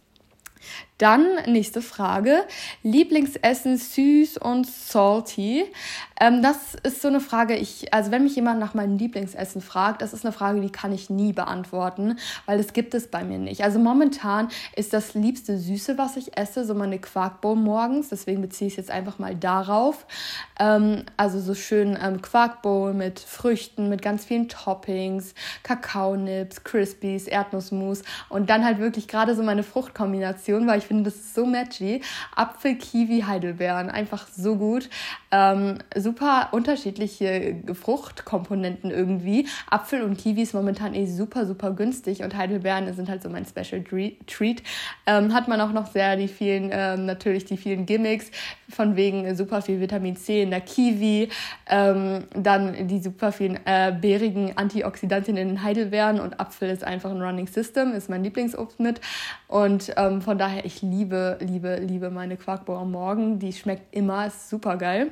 Dann nächste Frage, Lieblingsessen süß und salty. Ähm, das ist so eine Frage, ich, also wenn mich jemand nach meinem Lieblingsessen fragt, das ist eine Frage, die kann ich nie beantworten, weil das gibt es bei mir nicht. Also momentan ist das liebste Süße, was ich esse, so meine Quarkbowl morgens, deswegen beziehe ich es jetzt einfach mal darauf. Ähm, also so schön ähm, Quarkbowl mit Früchten, mit ganz vielen Toppings, Kakaonips, Crispies, Erdnussmus und dann halt wirklich gerade so meine Fruchtkombination, weil ich finde, das ist so matchy. Apfel, Kiwi, Heidelbeeren, einfach so gut. Ähm, super unterschiedliche Fruchtkomponenten irgendwie. Apfel und Kiwi ist momentan eh super, super günstig und Heidelbeeren sind halt so mein Special Treat. Ähm, hat man auch noch sehr die vielen, ähm, natürlich die vielen Gimmicks, von wegen super viel Vitamin C in der Kiwi, ähm, dann die super vielen äh, beerigen Antioxidantien in den Heidelbeeren und Apfel ist einfach ein Running System, ist mein Lieblingsobst mit und ähm, von daher, ich liebe, liebe, liebe meine Quarkbowl am Morgen, die schmeckt immer, ist super geil.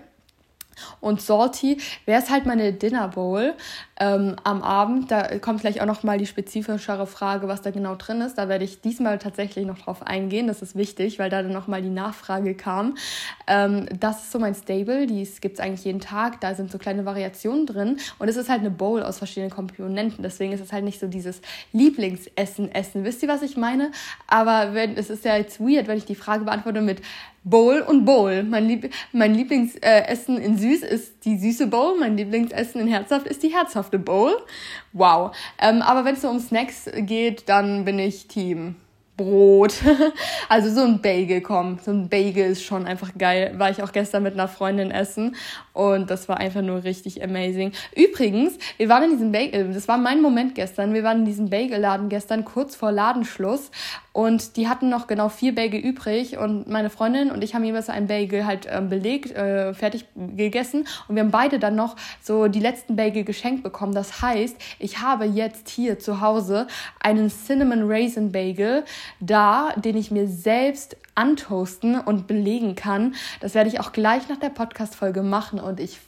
Und salty wäre es halt meine Dinner Bowl ähm, am Abend. Da kommt gleich auch noch mal die spezifischere Frage, was da genau drin ist. Da werde ich diesmal tatsächlich noch drauf eingehen. Das ist wichtig, weil da dann noch mal die Nachfrage kam. Ähm, das ist so mein Stable. Die gibt es eigentlich jeden Tag. Da sind so kleine Variationen drin. Und es ist halt eine Bowl aus verschiedenen Komponenten. Deswegen ist es halt nicht so dieses Lieblingsessen essen. Wisst ihr, was ich meine? Aber wenn, es ist ja jetzt weird, wenn ich die Frage beantworte mit Bowl und Bowl. Mein, Lieb- mein Lieblingsessen in süß ist die süße Bowl. Mein Lieblingsessen in herzhaft ist die herzhafte Bowl. Wow. Ähm, aber wenn es so um Snacks geht, dann bin ich Team Brot. Also so ein Bagel, komm. So ein Bagel ist schon einfach geil. War ich auch gestern mit einer Freundin essen und das war einfach nur richtig amazing. Übrigens, wir waren in diesem Bagel, das war mein Moment gestern, wir waren in diesem Bagelladen gestern kurz vor Ladenschluss und die hatten noch genau vier Bagel übrig und meine Freundin und ich haben jeweils einen Bagel halt ähm, belegt, äh, fertig gegessen und wir haben beide dann noch so die letzten Bagel geschenkt bekommen. Das heißt, ich habe jetzt hier zu Hause einen Cinnamon Raisin Bagel da, den ich mir selbst antoasten und belegen kann. Das werde ich auch gleich nach der Podcast-Folge machen und ich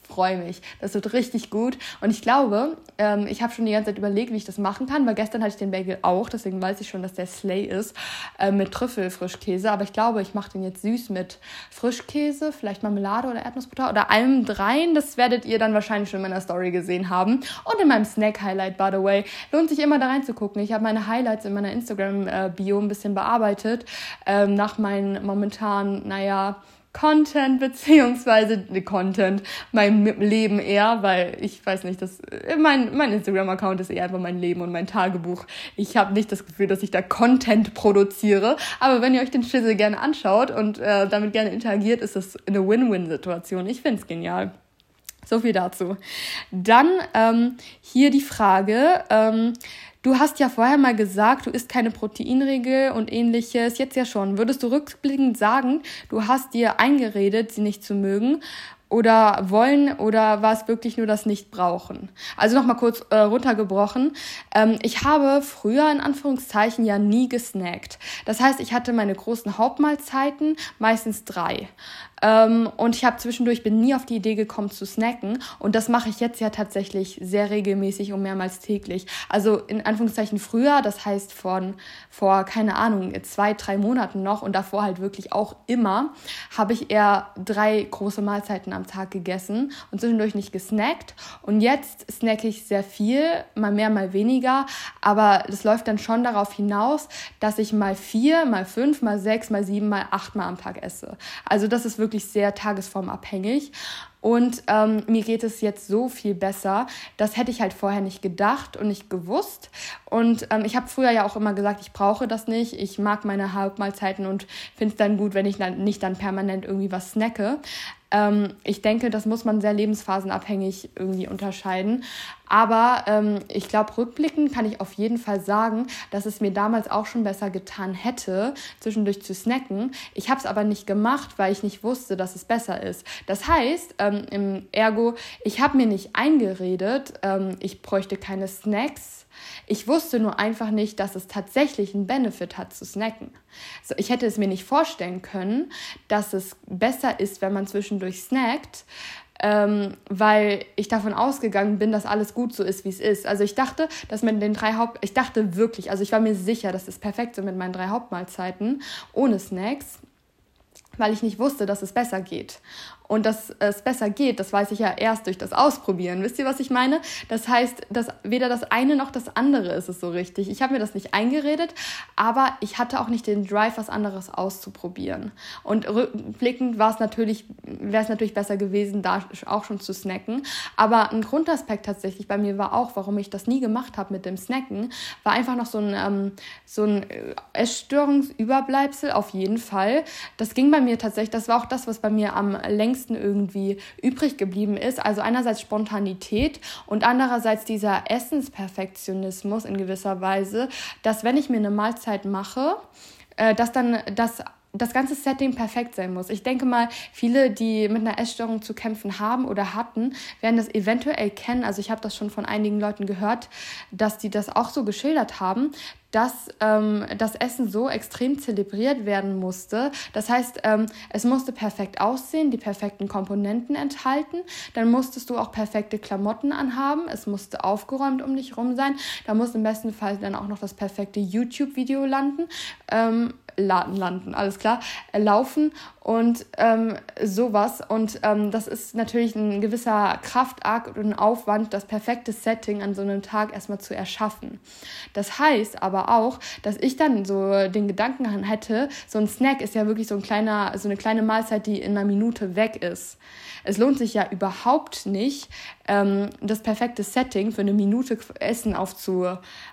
freue mich. Das wird richtig gut. Und ich glaube, ähm, ich habe schon die ganze Zeit überlegt, wie ich das machen kann, weil gestern hatte ich den Bagel auch, deswegen weiß ich schon, dass der Slay ist, äh, mit Trüffelfrischkäse. Aber ich glaube, ich mache den jetzt süß mit Frischkäse, vielleicht Marmelade oder Erdnussbutter oder allem dreien. Das werdet ihr dann wahrscheinlich schon in meiner Story gesehen haben. Und in meinem Snack-Highlight, by the way, lohnt sich immer da reinzugucken. Ich habe meine Highlights in meiner Instagram-Bio ein bisschen bearbeitet, ähm, nach meinen momentan, naja, Content beziehungsweise Content, mein Leben eher, weil ich weiß nicht, das, mein, mein Instagram-Account ist eher einfach mein Leben und mein Tagebuch. Ich habe nicht das Gefühl, dass ich da Content produziere, aber wenn ihr euch den Schissel gerne anschaut und äh, damit gerne interagiert, ist das eine Win-Win-Situation. Ich finde es genial. So viel dazu. Dann ähm, hier die Frage, ähm, du hast ja vorher mal gesagt, du isst keine Proteinregel und ähnliches, jetzt ja schon. Würdest du rückblickend sagen, du hast dir eingeredet, sie nicht zu mögen oder wollen oder war es wirklich nur das Nicht-Brauchen? Also nochmal kurz äh, runtergebrochen. Ähm, ich habe früher in Anführungszeichen ja nie gesnackt. Das heißt, ich hatte meine großen Hauptmahlzeiten, meistens drei. Ähm, und ich habe zwischendurch, bin nie auf die Idee gekommen zu snacken und das mache ich jetzt ja tatsächlich sehr regelmäßig und mehrmals täglich. Also in Anführungszeichen früher, das heißt von vor, keine Ahnung, zwei, drei Monaten noch und davor halt wirklich auch immer, habe ich eher drei große Mahlzeiten am Tag gegessen und zwischendurch nicht gesnackt und jetzt snacke ich sehr viel, mal mehr, mal weniger, aber das läuft dann schon darauf hinaus, dass ich mal vier, mal fünf, mal sechs, mal sieben, mal acht Mal am Tag esse. Also das ist wirklich wirklich sehr tagesformabhängig und ähm, mir geht es jetzt so viel besser. Das hätte ich halt vorher nicht gedacht und nicht gewusst und ähm, ich habe früher ja auch immer gesagt, ich brauche das nicht, ich mag meine Hauptmahlzeiten und finde es dann gut, wenn ich dann nicht dann permanent irgendwie was snacke. Ähm, ich denke, das muss man sehr lebensphasenabhängig irgendwie unterscheiden. Aber ähm, ich glaube, rückblickend kann ich auf jeden Fall sagen, dass es mir damals auch schon besser getan hätte, zwischendurch zu snacken. Ich habe es aber nicht gemacht, weil ich nicht wusste, dass es besser ist. Das heißt, ähm, im Ergo, ich habe mir nicht eingeredet, ähm, ich bräuchte keine Snacks. Ich wusste nur einfach nicht, dass es tatsächlich einen Benefit hat zu snacken. Also ich hätte es mir nicht vorstellen können, dass es besser ist, wenn man zwischendurch snackt, ähm, weil ich davon ausgegangen bin, dass alles gut so ist, wie es ist. Also ich dachte, dass mit den drei Haupt... Ich dachte wirklich, also ich war mir sicher, dass es perfekt so mit meinen drei Hauptmahlzeiten ohne Snacks, weil ich nicht wusste, dass es besser geht. Und dass es besser geht, das weiß ich ja erst durch das Ausprobieren. Wisst ihr, was ich meine? Das heißt, dass weder das eine noch das andere ist es so richtig. Ich habe mir das nicht eingeredet, aber ich hatte auch nicht den Drive, was anderes auszuprobieren. Und rückblickend war es natürlich, wäre es natürlich besser gewesen, da auch schon zu snacken. Aber ein Grundaspekt tatsächlich bei mir war auch, warum ich das nie gemacht habe mit dem Snacken, war einfach noch so ein, ähm, so ein Essstörungsüberbleibsel auf jeden Fall. Das ging bei mir tatsächlich, das war auch das, was bei mir am längsten irgendwie übrig geblieben ist. Also einerseits Spontanität und andererseits dieser Essensperfektionismus in gewisser Weise, dass wenn ich mir eine Mahlzeit mache, äh, dass dann das das ganze Setting perfekt sein muss. Ich denke mal, viele, die mit einer Essstörung zu kämpfen haben oder hatten, werden das eventuell kennen. Also ich habe das schon von einigen Leuten gehört, dass die das auch so geschildert haben, dass ähm, das Essen so extrem zelebriert werden musste. Das heißt, ähm, es musste perfekt aussehen, die perfekten Komponenten enthalten. Dann musstest du auch perfekte Klamotten anhaben. Es musste aufgeräumt um dich rum sein. Da muss im besten Fall dann auch noch das perfekte YouTube-Video landen. Ähm, landen, alles klar, laufen und ähm, sowas. Und ähm, das ist natürlich ein gewisser Kraftakt und ein Aufwand, das perfekte Setting an so einem Tag erstmal zu erschaffen. Das heißt aber auch, dass ich dann so den Gedanken hätte, so ein Snack ist ja wirklich so ein kleiner, so eine kleine Mahlzeit, die in einer Minute weg ist. Es lohnt sich ja überhaupt nicht, ähm, das perfekte Setting für eine Minute Essen aufzu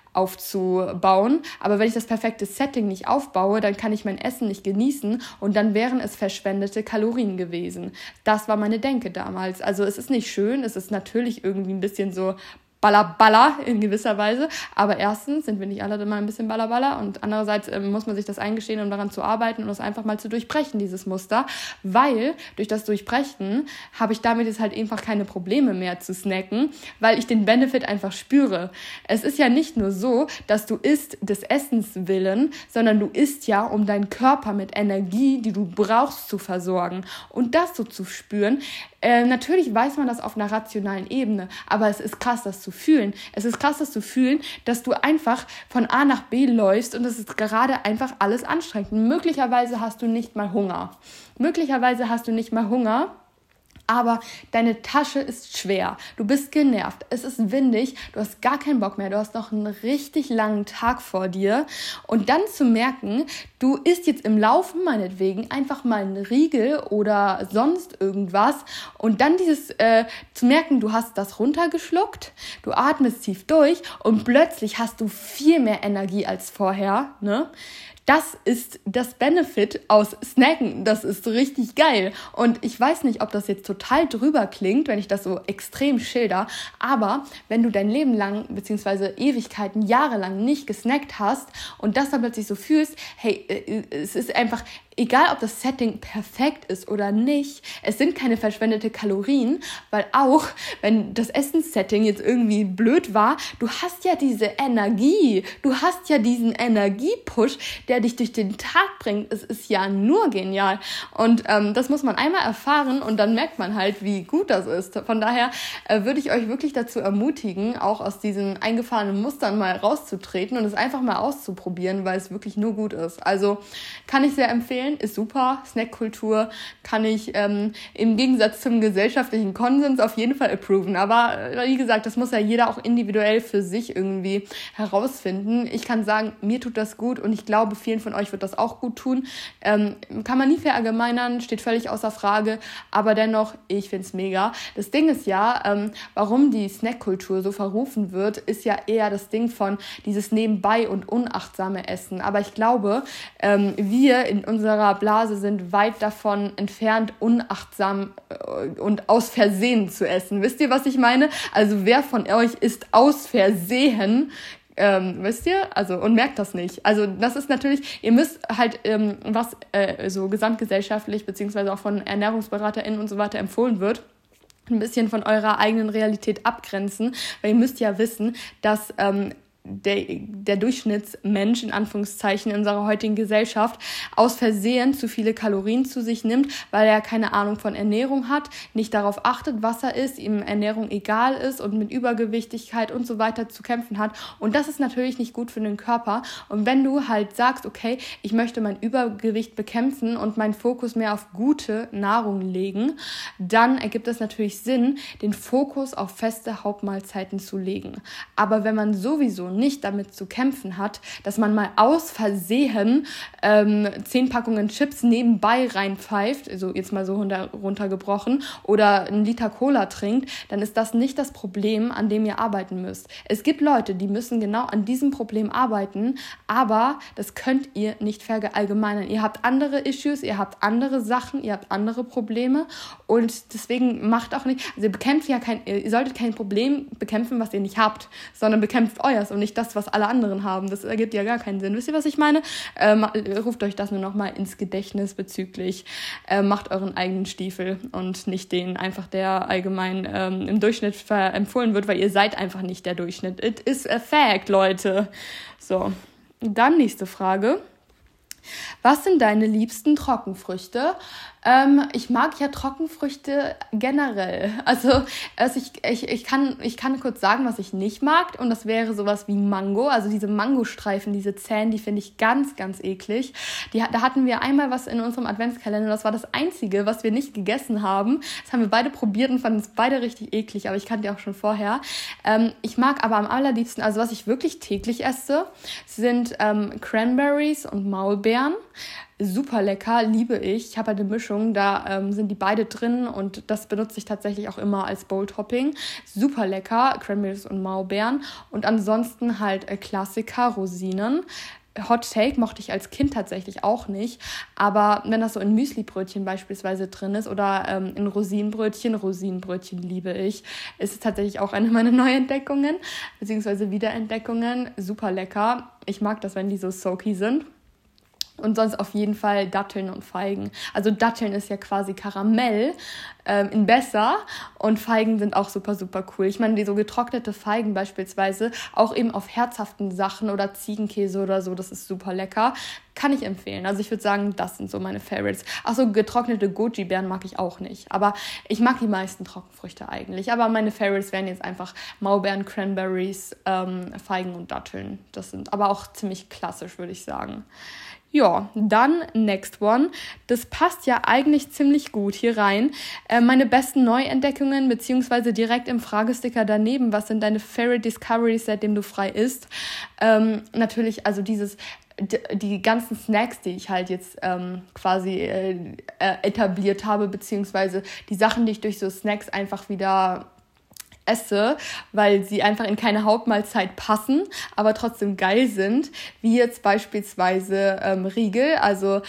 aufzubauen. Aber wenn ich das perfekte Setting nicht aufbaue, dann kann ich mein Essen nicht genießen und dann wären es verschwendete Kalorien gewesen. Das war meine Denke damals. Also es ist nicht schön, es ist natürlich irgendwie ein bisschen so Baller, Baller in gewisser Weise, aber erstens sind wir nicht alle immer ein bisschen Baller, Baller und andererseits ähm, muss man sich das eingestehen, um daran zu arbeiten und es einfach mal zu durchbrechen, dieses Muster, weil durch das Durchbrechen habe ich damit jetzt halt einfach keine Probleme mehr zu snacken, weil ich den Benefit einfach spüre. Es ist ja nicht nur so, dass du isst des Essens willen, sondern du isst ja, um deinen Körper mit Energie, die du brauchst, zu versorgen und das so zu spüren, äh, natürlich weiß man das auf einer rationalen Ebene, aber es ist krass, das zu fühlen. Es ist krass, das zu fühlen, dass du einfach von A nach B läufst und es ist gerade einfach alles anstrengend. Möglicherweise hast du nicht mal Hunger. Möglicherweise hast du nicht mal Hunger. Aber deine Tasche ist schwer, du bist genervt, es ist windig, du hast gar keinen Bock mehr, du hast noch einen richtig langen Tag vor dir und dann zu merken, du isst jetzt im Laufen meinetwegen einfach mal einen Riegel oder sonst irgendwas und dann dieses äh, zu merken, du hast das runtergeschluckt, du atmest tief durch und plötzlich hast du viel mehr Energie als vorher, ne? Das ist das Benefit aus Snacken. Das ist richtig geil. Und ich weiß nicht, ob das jetzt total drüber klingt, wenn ich das so extrem schilder. Aber wenn du dein Leben lang, beziehungsweise Ewigkeiten, jahrelang nicht gesnackt hast und das dann plötzlich so fühlst, hey, es ist einfach... Egal, ob das Setting perfekt ist oder nicht, es sind keine verschwendete Kalorien, weil auch, wenn das Essenssetting jetzt irgendwie blöd war, du hast ja diese Energie, du hast ja diesen Energiepush, der dich durch den Tag bringt. Es ist ja nur genial und ähm, das muss man einmal erfahren und dann merkt man halt, wie gut das ist. Von daher äh, würde ich euch wirklich dazu ermutigen, auch aus diesen eingefahrenen Mustern mal rauszutreten und es einfach mal auszuprobieren, weil es wirklich nur gut ist. Also kann ich sehr empfehlen. Ist super. Snackkultur kann ich ähm, im Gegensatz zum gesellschaftlichen Konsens auf jeden Fall approven. Aber äh, wie gesagt, das muss ja jeder auch individuell für sich irgendwie herausfinden. Ich kann sagen, mir tut das gut und ich glaube, vielen von euch wird das auch gut tun. Ähm, kann man nie verallgemeinern, steht völlig außer Frage. Aber dennoch, ich find's mega. Das Ding ist ja, ähm, warum die Snackkultur so verrufen wird, ist ja eher das Ding von dieses nebenbei und unachtsame Essen. Aber ich glaube, ähm, wir in unserer Blase sind weit davon entfernt, unachtsam und aus Versehen zu essen. Wisst ihr, was ich meine? Also wer von euch isst aus Versehen? Ähm, wisst ihr? Also, und merkt das nicht. Also, das ist natürlich, ihr müsst halt, ähm, was äh, so gesamtgesellschaftlich, beziehungsweise auch von ErnährungsberaterInnen und so weiter empfohlen wird, ein bisschen von eurer eigenen Realität abgrenzen, weil ihr müsst ja wissen, dass ähm, Der, der Durchschnittsmensch in Anführungszeichen in unserer heutigen Gesellschaft aus Versehen zu viele Kalorien zu sich nimmt, weil er keine Ahnung von Ernährung hat, nicht darauf achtet, was er isst, ihm Ernährung egal ist und mit Übergewichtigkeit und so weiter zu kämpfen hat. Und das ist natürlich nicht gut für den Körper. Und wenn du halt sagst, okay, ich möchte mein Übergewicht bekämpfen und meinen Fokus mehr auf gute Nahrung legen, dann ergibt es natürlich Sinn, den Fokus auf feste Hauptmahlzeiten zu legen. Aber wenn man sowieso nicht damit zu kämpfen hat, dass man mal aus Versehen ähm, zehn Packungen Chips nebenbei reinpfeift, also jetzt mal so runter, runtergebrochen, oder einen Liter Cola trinkt, dann ist das nicht das Problem, an dem ihr arbeiten müsst. Es gibt Leute, die müssen genau an diesem Problem arbeiten, aber das könnt ihr nicht verallgemeinern. Ihr habt andere Issues, ihr habt andere Sachen, ihr habt andere Probleme und deswegen macht auch nicht, also ihr bekämpft ja kein, ihr solltet kein Problem bekämpfen, was ihr nicht habt, sondern bekämpft euers und nicht das, was alle anderen haben. Das ergibt ja gar keinen Sinn. Wisst ihr, was ich meine? Ähm, ruft euch das nur nochmal ins Gedächtnis bezüglich, äh, macht euren eigenen Stiefel und nicht den einfach, der allgemein ähm, im Durchschnitt ver- empfohlen wird, weil ihr seid einfach nicht der Durchschnitt. It is a fact, Leute. So, dann nächste Frage. Was sind deine liebsten Trockenfrüchte? Ähm, ich mag ja Trockenfrüchte generell. Also, also ich, ich, ich, kann, ich kann kurz sagen, was ich nicht mag. Und das wäre sowas wie Mango. Also diese Mangostreifen, diese Zähne, die finde ich ganz, ganz eklig. Die, da hatten wir einmal was in unserem Adventskalender. Das war das Einzige, was wir nicht gegessen haben. Das haben wir beide probiert und fanden es beide richtig eklig. Aber ich kannte die auch schon vorher. Ähm, ich mag aber am allerliebsten, also was ich wirklich täglich esse, sind ähm, Cranberries und Maulbeeren. Super lecker, liebe ich. Ich habe halt eine Mischung, da ähm, sind die beide drin und das benutze ich tatsächlich auch immer als Bowl-Topping. Super lecker, Cranberries und Maulbeeren. Und ansonsten halt äh, Klassiker, Rosinen. Hot Take mochte ich als Kind tatsächlich auch nicht, aber wenn das so in Müslibrötchen beispielsweise drin ist oder ähm, in Rosinenbrötchen, Rosinenbrötchen liebe ich, ist es tatsächlich auch eine meiner Neuentdeckungen, beziehungsweise Wiederentdeckungen. Super lecker. Ich mag das, wenn die so soaky sind. Und sonst auf jeden Fall Datteln und Feigen. Also Datteln ist ja quasi Karamell ähm, in besser. Und Feigen sind auch super, super cool. Ich meine, die so getrocknete Feigen beispielsweise, auch eben auf herzhaften Sachen oder Ziegenkäse oder so, das ist super lecker. Kann ich empfehlen. Also ich würde sagen, das sind so meine Favorites. Ach so, getrocknete Goji-Beeren mag ich auch nicht. Aber ich mag die meisten Trockenfrüchte eigentlich. Aber meine Favorites wären jetzt einfach Maulbeeren, Cranberries, ähm, Feigen und Datteln. Das sind aber auch ziemlich klassisch, würde ich sagen. Ja, dann next one. Das passt ja eigentlich ziemlich gut hier rein. Äh, meine besten Neuentdeckungen, beziehungsweise direkt im Fragesticker daneben. Was sind deine Favorite Discoveries, seitdem du frei isst? Ähm, natürlich, also dieses... die ganzen Snacks, die ich halt jetzt ähm, quasi äh, etabliert habe, beziehungsweise die Sachen, die ich durch so Snacks einfach wieder esse, weil sie einfach in keine Hauptmahlzeit passen, aber trotzdem geil sind, wie jetzt beispielsweise ähm, Riegel. Also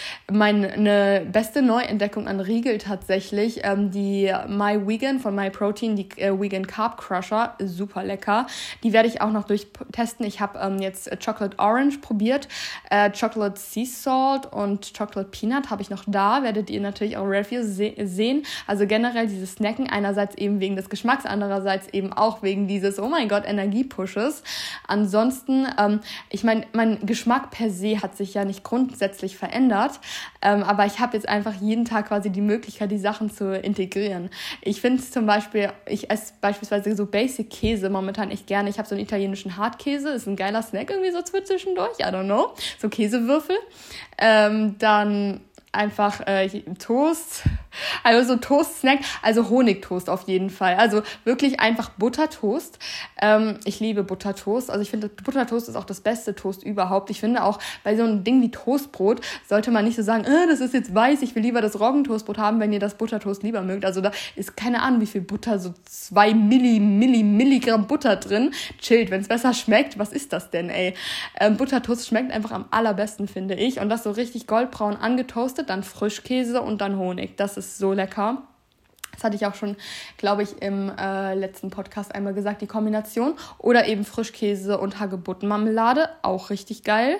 meine beste Neuentdeckung an Riegel tatsächlich, ähm, die My Vegan von My Protein, die äh, Vegan Carb Crusher, super lecker. Die werde ich auch noch durchtesten. Ich habe ähm, jetzt Chocolate Orange probiert, äh, Chocolate Sea Salt und Chocolate Peanut habe ich noch da, werdet ihr natürlich auch Reviews se- sehen. Also generell diese Snacken, einerseits eben wegen des Geschmacks, andererseits eben auch wegen dieses, oh mein Gott, Energiepushes. Ansonsten, ähm, ich meine, mein Geschmack per se hat sich ja nicht grundsätzlich verändert, ähm, aber ich habe jetzt einfach jeden Tag quasi die Möglichkeit, die Sachen zu integrieren. Ich finde es zum Beispiel, ich esse beispielsweise so Basic-Käse momentan echt gerne. Ich habe so einen italienischen Hartkäse, ist ein geiler Snack irgendwie so zwischendurch, I don't know, so Käsewürfel. Ähm, dann einfach äh, Toast, also so Toast-Snack, also Honigtoast auf jeden Fall. Also wirklich einfach Buttertoast. Ähm, ich liebe Buttertoast. Also ich finde, Buttertoast ist auch das beste Toast überhaupt. Ich finde auch, bei so einem Ding wie Toastbrot sollte man nicht so sagen, äh, das ist jetzt weiß, ich will lieber das Roggentoastbrot haben, wenn ihr das Buttertoast lieber mögt. Also da ist keine Ahnung, wie viel Butter, so zwei Milli, Milli, Milligramm Butter drin. Chillt, wenn es besser schmeckt, was ist das denn, ey? Ähm, Buttertoast schmeckt einfach am allerbesten, finde ich. Und das so richtig goldbraun angetoastet, dann Frischkäse und dann Honig. Das ist so lecker. Das hatte ich auch schon, glaube ich, im äh, letzten Podcast einmal gesagt, die Kombination. Oder eben Frischkäse und Hagebuttenmarmelade, auch richtig geil.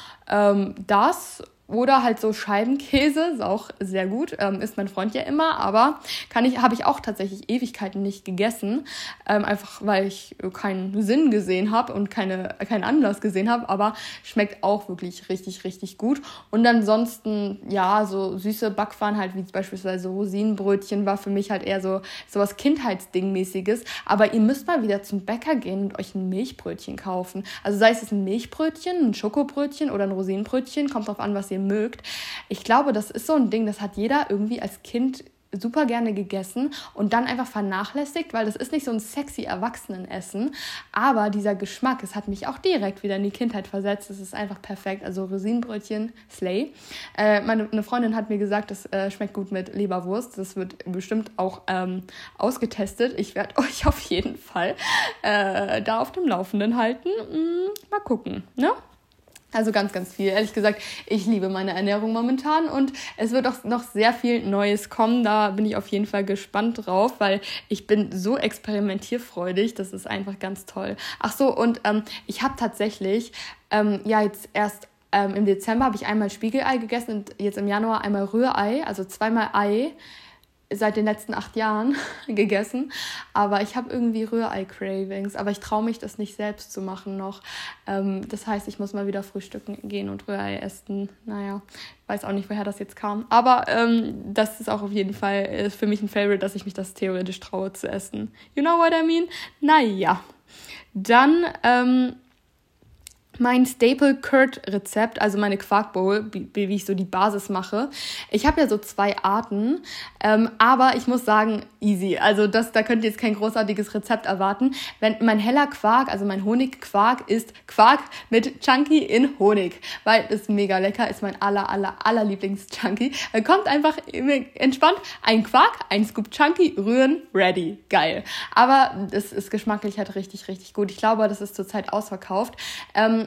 Ähm, das oder halt so Scheibenkäse, ist auch sehr gut, ähm, isst mein Freund ja immer, aber kann ich, habe ich auch tatsächlich Ewigkeiten nicht gegessen, ähm, einfach weil ich keinen Sinn gesehen habe und keine, keinen Anlass gesehen habe, aber schmeckt auch wirklich richtig, richtig gut. Und ansonsten, ja, so süße Backwaren halt, wie beispielsweise Rosinenbrötchen, war für mich halt eher so sowas Kindheitsdingmäßiges, aber ihr müsst mal wieder zum Bäcker gehen und euch ein Milchbrötchen kaufen. Also sei es ein Milchbrötchen, ein Schokobrötchen oder ein Rosinenbrötchen, kommt drauf an, was ihr mögt. Ich glaube, das ist so ein Ding, das hat jeder irgendwie als Kind super gerne gegessen und dann einfach vernachlässigt, weil das ist nicht so ein sexy Erwachsenenessen, aber dieser Geschmack, es hat mich auch direkt wieder in die Kindheit versetzt, das ist einfach perfekt, also Rosinenbrötchen, Slay. Äh, meine eine Freundin hat mir gesagt, das äh, schmeckt gut mit Leberwurst, das wird bestimmt auch ähm, ausgetestet, ich werde euch auf jeden Fall äh, da auf dem Laufenden halten, hm, mal gucken, ne? Also ganz, ganz viel. Ehrlich gesagt, ich liebe meine Ernährung momentan und es wird auch noch sehr viel Neues kommen. Da bin ich auf jeden Fall gespannt drauf, weil ich bin so experimentierfreudig. Das ist einfach ganz toll. Ach so, und ähm, ich habe tatsächlich, ähm, ja jetzt erst ähm, im Dezember habe ich einmal Spiegelei gegessen und jetzt im Januar einmal Rührei, also zweimal Ei. Seit den letzten acht Jahren gegessen, aber ich habe irgendwie Rührei-Cravings, aber ich traue mich das nicht selbst zu machen noch. Ähm, das heißt, ich muss mal wieder frühstücken gehen und Rührei essen. Naja, weiß auch nicht, woher das jetzt kam, aber ähm, das ist auch auf jeden Fall äh, für mich ein Favorite, dass ich mich das theoretisch traue zu essen. You know what I mean? Naja, dann ähm, mein Staple-Curd-Rezept, also meine Quarkbowl, wie, wie ich so die Basis mache. Ich habe ja so zwei Arten, ähm, aber ich muss sagen, easy. Also das, da könnt ihr jetzt kein großartiges Rezept erwarten. Wenn mein heller Quark, also mein Honigquark, ist Quark mit Chunky in Honig, weil es mega lecker ist, mein aller, aller, aller Lieblings-Chunky. Er kommt einfach entspannt, ein Quark, ein Scoop Chunky, rühren, ready. Geil. Aber es ist geschmacklich halt richtig, richtig gut. Ich glaube, das ist zurzeit ausverkauft. Ähm,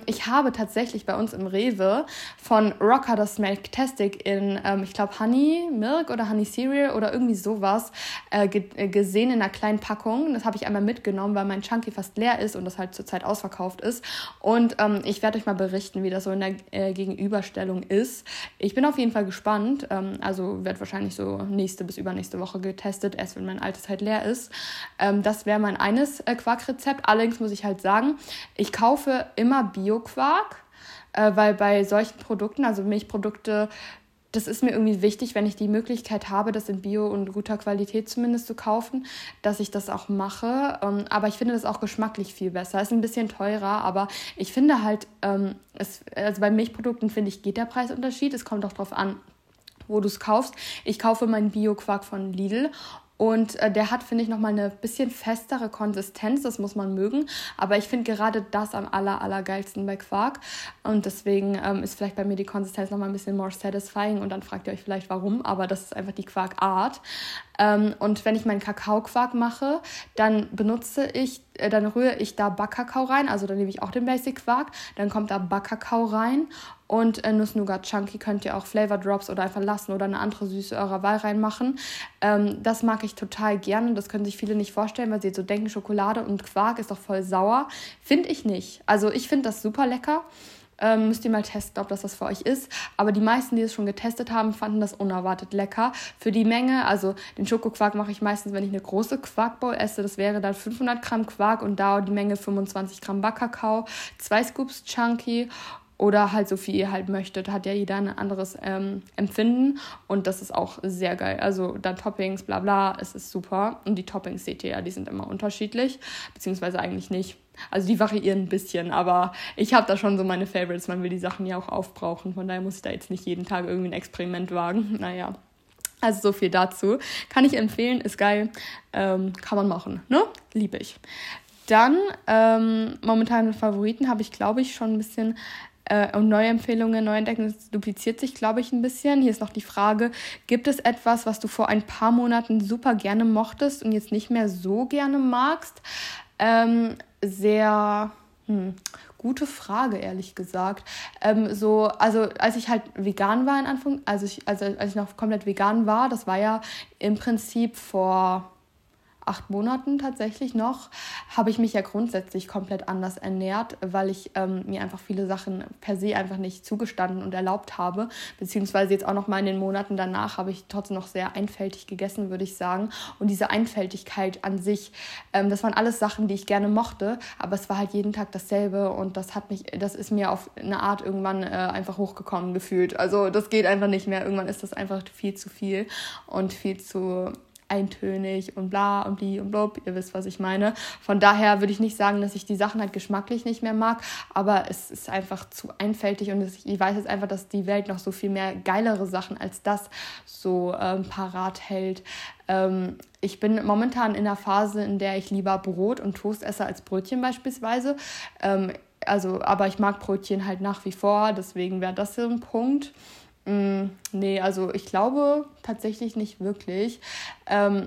ich habe tatsächlich bei uns im Rewe von Rocker das Smeltastic in, ähm, ich glaube, Honey Milk oder Honey Cereal oder irgendwie sowas äh, ge- gesehen in einer kleinen Packung. Das habe ich einmal mitgenommen, weil mein Chunky fast leer ist und das halt zurzeit ausverkauft ist. Und ähm, ich werde euch mal berichten, wie das so in der äh, Gegenüberstellung ist. Ich bin auf jeden Fall gespannt. Ähm, also wird wahrscheinlich so nächste bis übernächste Woche getestet, erst wenn mein altes halt leer ist. Ähm, das wäre mein eines äh, Quarkrezept. Allerdings muss ich halt sagen, ich kaufe immer Bio-Quark, äh, weil bei solchen Produkten, also Milchprodukte, das ist mir irgendwie wichtig, wenn ich die Möglichkeit habe, das in Bio und guter Qualität zumindest zu kaufen, dass ich das auch mache. Ähm, aber ich finde das auch geschmacklich viel besser. Ist ein bisschen teurer, aber ich finde halt, ähm, es, also bei Milchprodukten, finde ich, geht der Preisunterschied. Es kommt auch darauf an, wo du es kaufst. Ich kaufe meinen Bio-Quark von Lidl. Und äh, der hat, finde ich, nochmal eine bisschen festere Konsistenz, das muss man mögen. Aber ich finde gerade das am aller, allergeilsten bei Quark. Und deswegen ähm, ist vielleicht bei mir die Konsistenz nochmal ein bisschen more satisfying. Und dann fragt ihr euch vielleicht, warum. Aber das ist einfach die Quarkart. Ähm, und wenn ich meinen Kakaoquark mache, dann benutze ich, äh, dann rühre ich da Backkakao rein. Also dann nehme ich auch den Basic Quark. Dann kommt da Backkakao rein. Und äh, Nuss-Nougat Chunky könnt ihr auch Flavor Drops oder einfach lassen oder eine andere Süße eurer Wahl reinmachen. Ähm, das mag ich total gerne. Das können sich viele nicht vorstellen, weil sie so denken, Schokolade und Quark ist doch voll sauer. Finde ich nicht. Also ich finde das super lecker. Ähm, müsst ihr mal testen, ob das was für euch ist. Aber die meisten, die es schon getestet haben, fanden das unerwartet lecker. Für die Menge, also den Schokoquark mache ich meistens, wenn ich eine große Quarkbowl esse. Das wäre dann fünfhundert Gramm Quark und da die Menge fünfundzwanzig Gramm Backkakao, zwei Scoops Chunky oder halt so viel ihr halt möchtet. Hat ja jeder ein anderes ähm, Empfinden und das ist auch sehr geil. Also dann Toppings, bla bla, es ist super. Und die Toppings seht ihr ja, die sind immer unterschiedlich, beziehungsweise eigentlich nicht. Also die variieren ein bisschen, aber ich habe da schon so meine Favorites. Man will die Sachen ja auch aufbrauchen, von daher muss ich da jetzt nicht jeden Tag irgendwie ein Experiment wagen. Naja, also so viel dazu. Kann ich empfehlen, ist geil, ähm, kann man machen, ne? Liebe ich. Dann, ähm, momentan Favoriten habe ich, glaube ich, schon ein bisschen äh, und neue Empfehlungen, neue Entdeckungen, das dupliziert sich, glaube ich, ein bisschen. Hier ist noch die Frage, gibt es etwas, was du vor ein paar Monaten super gerne mochtest und jetzt nicht mehr so gerne magst? Ähm, sehr hm, gute Frage, ehrlich gesagt. Ähm, so, also als ich halt vegan war, in Anführung, also ich, also als ich noch komplett vegan war, das war ja im Prinzip vor acht Monaten tatsächlich noch, habe ich mich ja grundsätzlich komplett anders ernährt, weil ich ähm, mir einfach viele Sachen per se einfach nicht zugestanden und erlaubt habe, beziehungsweise jetzt auch noch mal in den Monaten danach habe ich trotzdem noch sehr einfältig gegessen, würde ich sagen. Und diese Einfältigkeit an sich, ähm, das waren alles Sachen, die ich gerne mochte, aber es war halt jeden Tag dasselbe und das hat mich, das ist mir auf eine Art irgendwann äh, einfach hochgekommen gefühlt. Also das geht einfach nicht mehr. Irgendwann ist das einfach viel zu viel und viel zu eintönig und bla und bli und blub, ihr wisst, was ich meine. Von daher würde ich nicht sagen, dass ich die Sachen halt geschmacklich nicht mehr mag, aber es ist einfach zu einfältig und ich weiß jetzt einfach, dass die Welt noch so viel mehr geilere Sachen als das so ähm, parat hält. Ähm, ich bin momentan in einer Phase, in der ich lieber Brot und Toast esse als Brötchen beispielsweise. Ähm, also, aber ich mag Brötchen halt nach wie vor, deswegen wäre das so ein Punkt. Mm, nee, also ich glaube tatsächlich nicht wirklich. Ähm,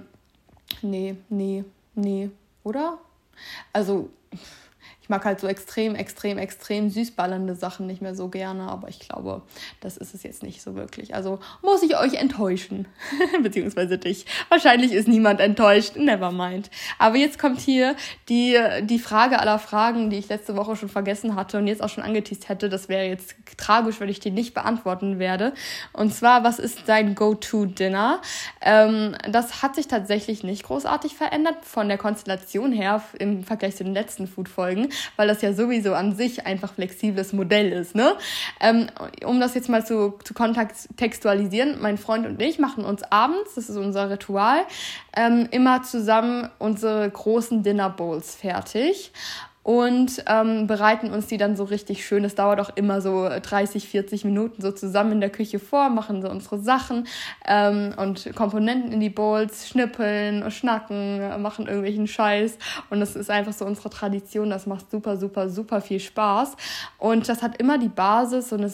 nee, nee, nee, oder? Also ich mag halt so extrem, extrem, extrem süßballernde Sachen nicht mehr so gerne, aber ich glaube, das ist es jetzt nicht so wirklich. Also muss ich euch enttäuschen, beziehungsweise dich. Wahrscheinlich ist niemand enttäuscht, never mind. Aber jetzt kommt hier die, die Frage aller Fragen, die ich letzte Woche schon vergessen hatte und jetzt auch schon angeteast hätte. Das wäre jetzt tragisch, wenn ich die nicht beantworten werde. Und zwar, was ist dein Go-To-Dinner? Ähm, das hat sich tatsächlich nicht großartig verändert von der Konstellation her im Vergleich zu den letzten Food-Folgen, weil das ja sowieso an sich einfach flexibles Modell ist, ne? Ähm, um das jetzt mal zu, zu kontextualisieren, mein Freund und ich machen uns abends, das ist unser Ritual, ähm, immer zusammen unsere großen Dinner Bowls fertig und ähm, bereiten uns die dann so richtig schön. Es dauert auch immer so dreißig, vierzig Minuten so zusammen in der Küche vor, machen so unsere Sachen ähm, und Komponenten in die Bowls, schnippeln, schnacken, machen irgendwelchen Scheiß. Und das ist einfach so unsere Tradition. Das macht super, super, super viel Spaß. Und das hat immer die Basis, so eine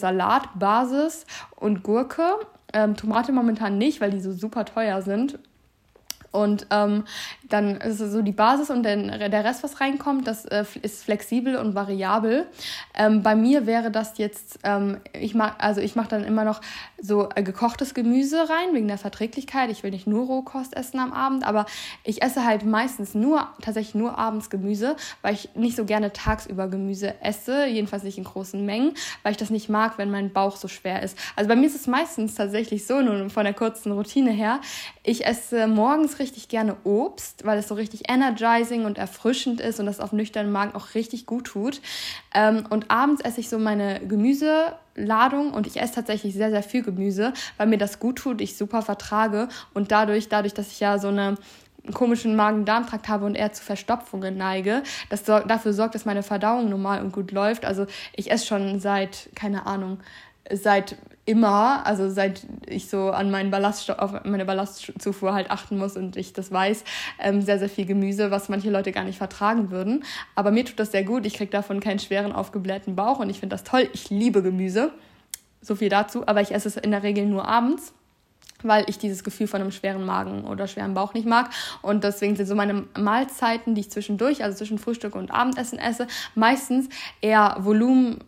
Salatbasis und Gurke. Ähm, Tomate momentan nicht, weil die so super teuer sind. Und ähm, dann ist es so die Basis und dann der Rest, was reinkommt, das äh, ist flexibel und variabel. Ähm, bei mir wäre das jetzt, ähm, ich mag, also ich mache dann immer noch so äh, gekochtes Gemüse rein, wegen der Verträglichkeit. Ich will nicht nur Rohkost essen am Abend, aber ich esse halt meistens nur, tatsächlich nur abends Gemüse, weil ich nicht so gerne tagsüber Gemüse esse, jedenfalls nicht in großen Mengen, weil ich das nicht mag, wenn mein Bauch so schwer ist. Also bei mir ist es meistens tatsächlich so, nur von der kurzen Routine her, ich esse morgens richtig gerne Obst, weil es so richtig energizing und erfrischend ist und das auf nüchternen Magen auch richtig gut tut. Ähm, und abends esse ich so meine Gemüseladung und ich esse tatsächlich sehr, sehr viel Gemüse, weil mir das gut tut, ich super vertrage und dadurch, dadurch, dass ich ja so eine komischen Magen-Darm-Trakt habe und eher zu Verstopfungen neige, das so, dafür sorgt, dass meine Verdauung normal und gut läuft. Also ich esse schon seit, keine Ahnung, seit immer, also seit ich so an meinen Ballaststoff, auf meine Ballastzufuhr halt achten muss und ich das weiß, ähm, sehr, sehr viel Gemüse, was manche Leute gar nicht vertragen würden. Aber mir tut das sehr gut, ich kriege davon keinen schweren, aufgeblähten Bauch und ich finde das toll. Ich liebe Gemüse, so viel dazu, aber ich esse es in der Regel nur abends, weil ich dieses Gefühl von einem schweren Magen oder schweren Bauch nicht mag. Und deswegen sind so meine Mahlzeiten, die ich zwischendurch, also zwischen Frühstück und Abendessen esse, meistens eher volumenarm,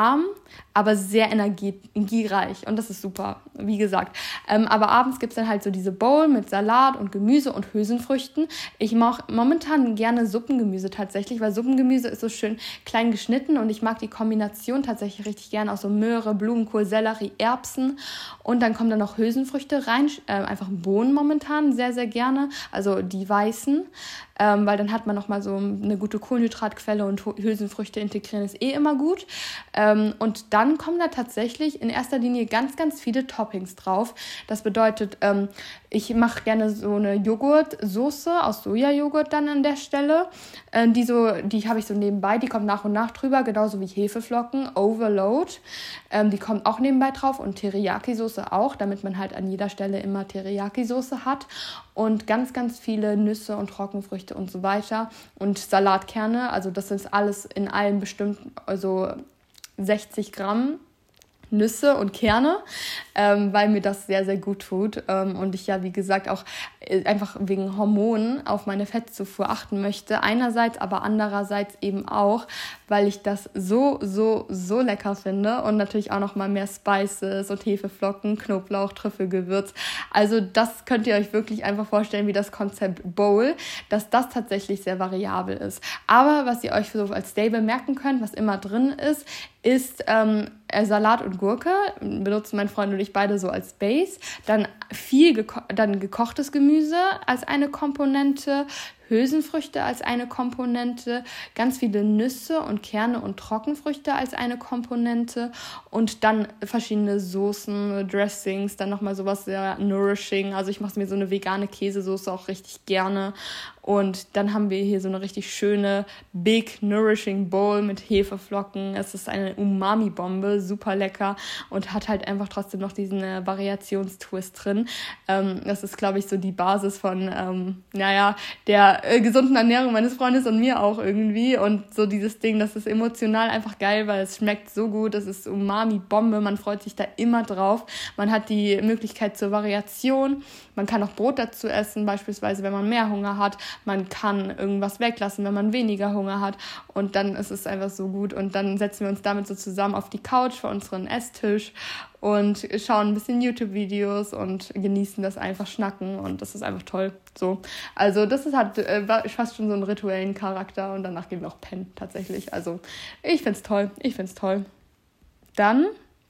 aber sehr energiereich und das ist super, wie gesagt. Ähm, aber abends gibt es dann halt so diese Bowl mit Salat und Gemüse und Hülsenfrüchten. Ich mache momentan gerne Suppengemüse tatsächlich, weil Suppengemüse ist so schön klein geschnitten und ich mag die Kombination tatsächlich richtig gerne aus so Möhre, Blumenkohl, Sellerie, Erbsen und dann kommen da noch Hülsenfrüchte rein, äh, einfach Bohnen momentan sehr, sehr gerne, also die weißen, ähm, weil dann hat man nochmal so eine gute Kohlenhydratquelle und Hülsenfrüchte integrieren ist eh immer gut. Ähm, und dann Dann kommen da tatsächlich in erster Linie ganz, ganz viele Toppings drauf. Das bedeutet, ähm, ich mache gerne so eine Joghurtsoße aus Sojajoghurt dann an der Stelle. Ähm, die so, die habe ich so nebenbei, die kommt nach und nach drüber, genauso wie Hefeflocken, Overload. Ähm, die kommt auch nebenbei drauf und Teriyaki-Soße auch, damit man halt an jeder Stelle immer Teriyaki-Soße hat. Und ganz, ganz viele Nüsse und Trockenfrüchte und so weiter. Und Salatkerne, also das ist alles in allen bestimmten, also sechzig Gramm Nüsse und Kerne, ähm, weil mir das sehr, sehr gut tut ähm, und ich ja, wie gesagt, auch äh, einfach wegen Hormonen auf meine Fettzufuhr achten möchte. Einerseits, aber andererseits eben auch, weil ich das so, so, so lecker finde und natürlich auch noch mal mehr Spices und Hefeflocken, Knoblauch, Trüffelgewürz. Also das könnt ihr euch wirklich einfach vorstellen, wie das Konzept Bowl, dass das tatsächlich sehr variabel ist. Aber was ihr euch so als Stable merken könnt, was immer drin ist, ist ähm, Salat und Gurke, benutzen mein Freund und ich beide so als Base. Dann viel geko- dann gekochtes Gemüse als eine Komponente, Hülsenfrüchte als eine Komponente, ganz viele Nüsse und Kerne und Trockenfrüchte als eine Komponente und dann verschiedene Soßen, Dressings, dann nochmal sowas sehr nourishing. Also ich mache mir so eine vegane Käsesoße auch richtig gerne. Und dann haben wir hier so eine richtig schöne Big Nourishing Bowl mit Hefeflocken. Es ist eine Umami-Bombe, super lecker und hat halt einfach trotzdem noch diesen äh, Variationstwist drin. Ähm, das ist, glaube ich, so die Basis von, ähm, naja, der äh, gesunden Ernährung meines Freundes und mir auch irgendwie. Und so dieses Ding, das ist emotional einfach geil, weil es schmeckt so gut. Das ist Umami-Bombe, man freut sich da immer drauf. Man hat die Möglichkeit zur Variation. Man kann auch Brot dazu essen, beispielsweise, wenn man mehr Hunger hat. Man kann irgendwas weglassen, wenn man weniger Hunger hat. Und dann ist es einfach so gut. Und dann setzen wir uns damit so zusammen auf die Couch vor unseren Esstisch und schauen ein bisschen YouTube-Videos und genießen das einfach, schnacken. Und das ist einfach toll. So. Also das ist, hat äh, fast schon so einen rituellen Charakter. Und danach gehen wir auch pennen, tatsächlich. Also ich find's toll. Ich find's toll. Dann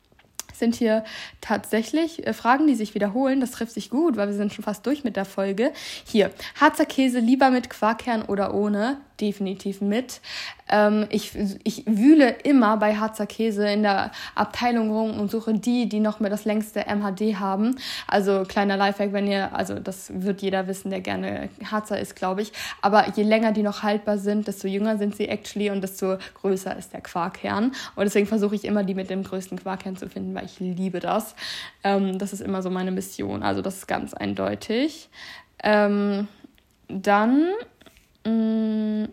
sind hier tatsächlich äh, Fragen, die sich wiederholen. Das trifft sich gut, weil wir sind schon fast durch mit der Folge. Hier, Harzer Käse lieber mit Quarkkern oder ohne? Definitiv mit. Ähm, ich, ich wühle immer bei Harzer Käse in der Abteilung rum und suche die, die noch mehr das längste M H D haben. Also kleiner Lifehack, wenn ihr, also das wird jeder wissen, der gerne Harzer isst, glaube ich. Aber je länger die noch haltbar sind, desto jünger sind sie actually und desto größer ist der Quarkkern. Und deswegen versuche ich immer, die mit dem größten Quarkkern zu finden, weil ich liebe das. Ähm, das ist immer so meine Mission. Also das ist ganz eindeutig. Ähm, dann mh,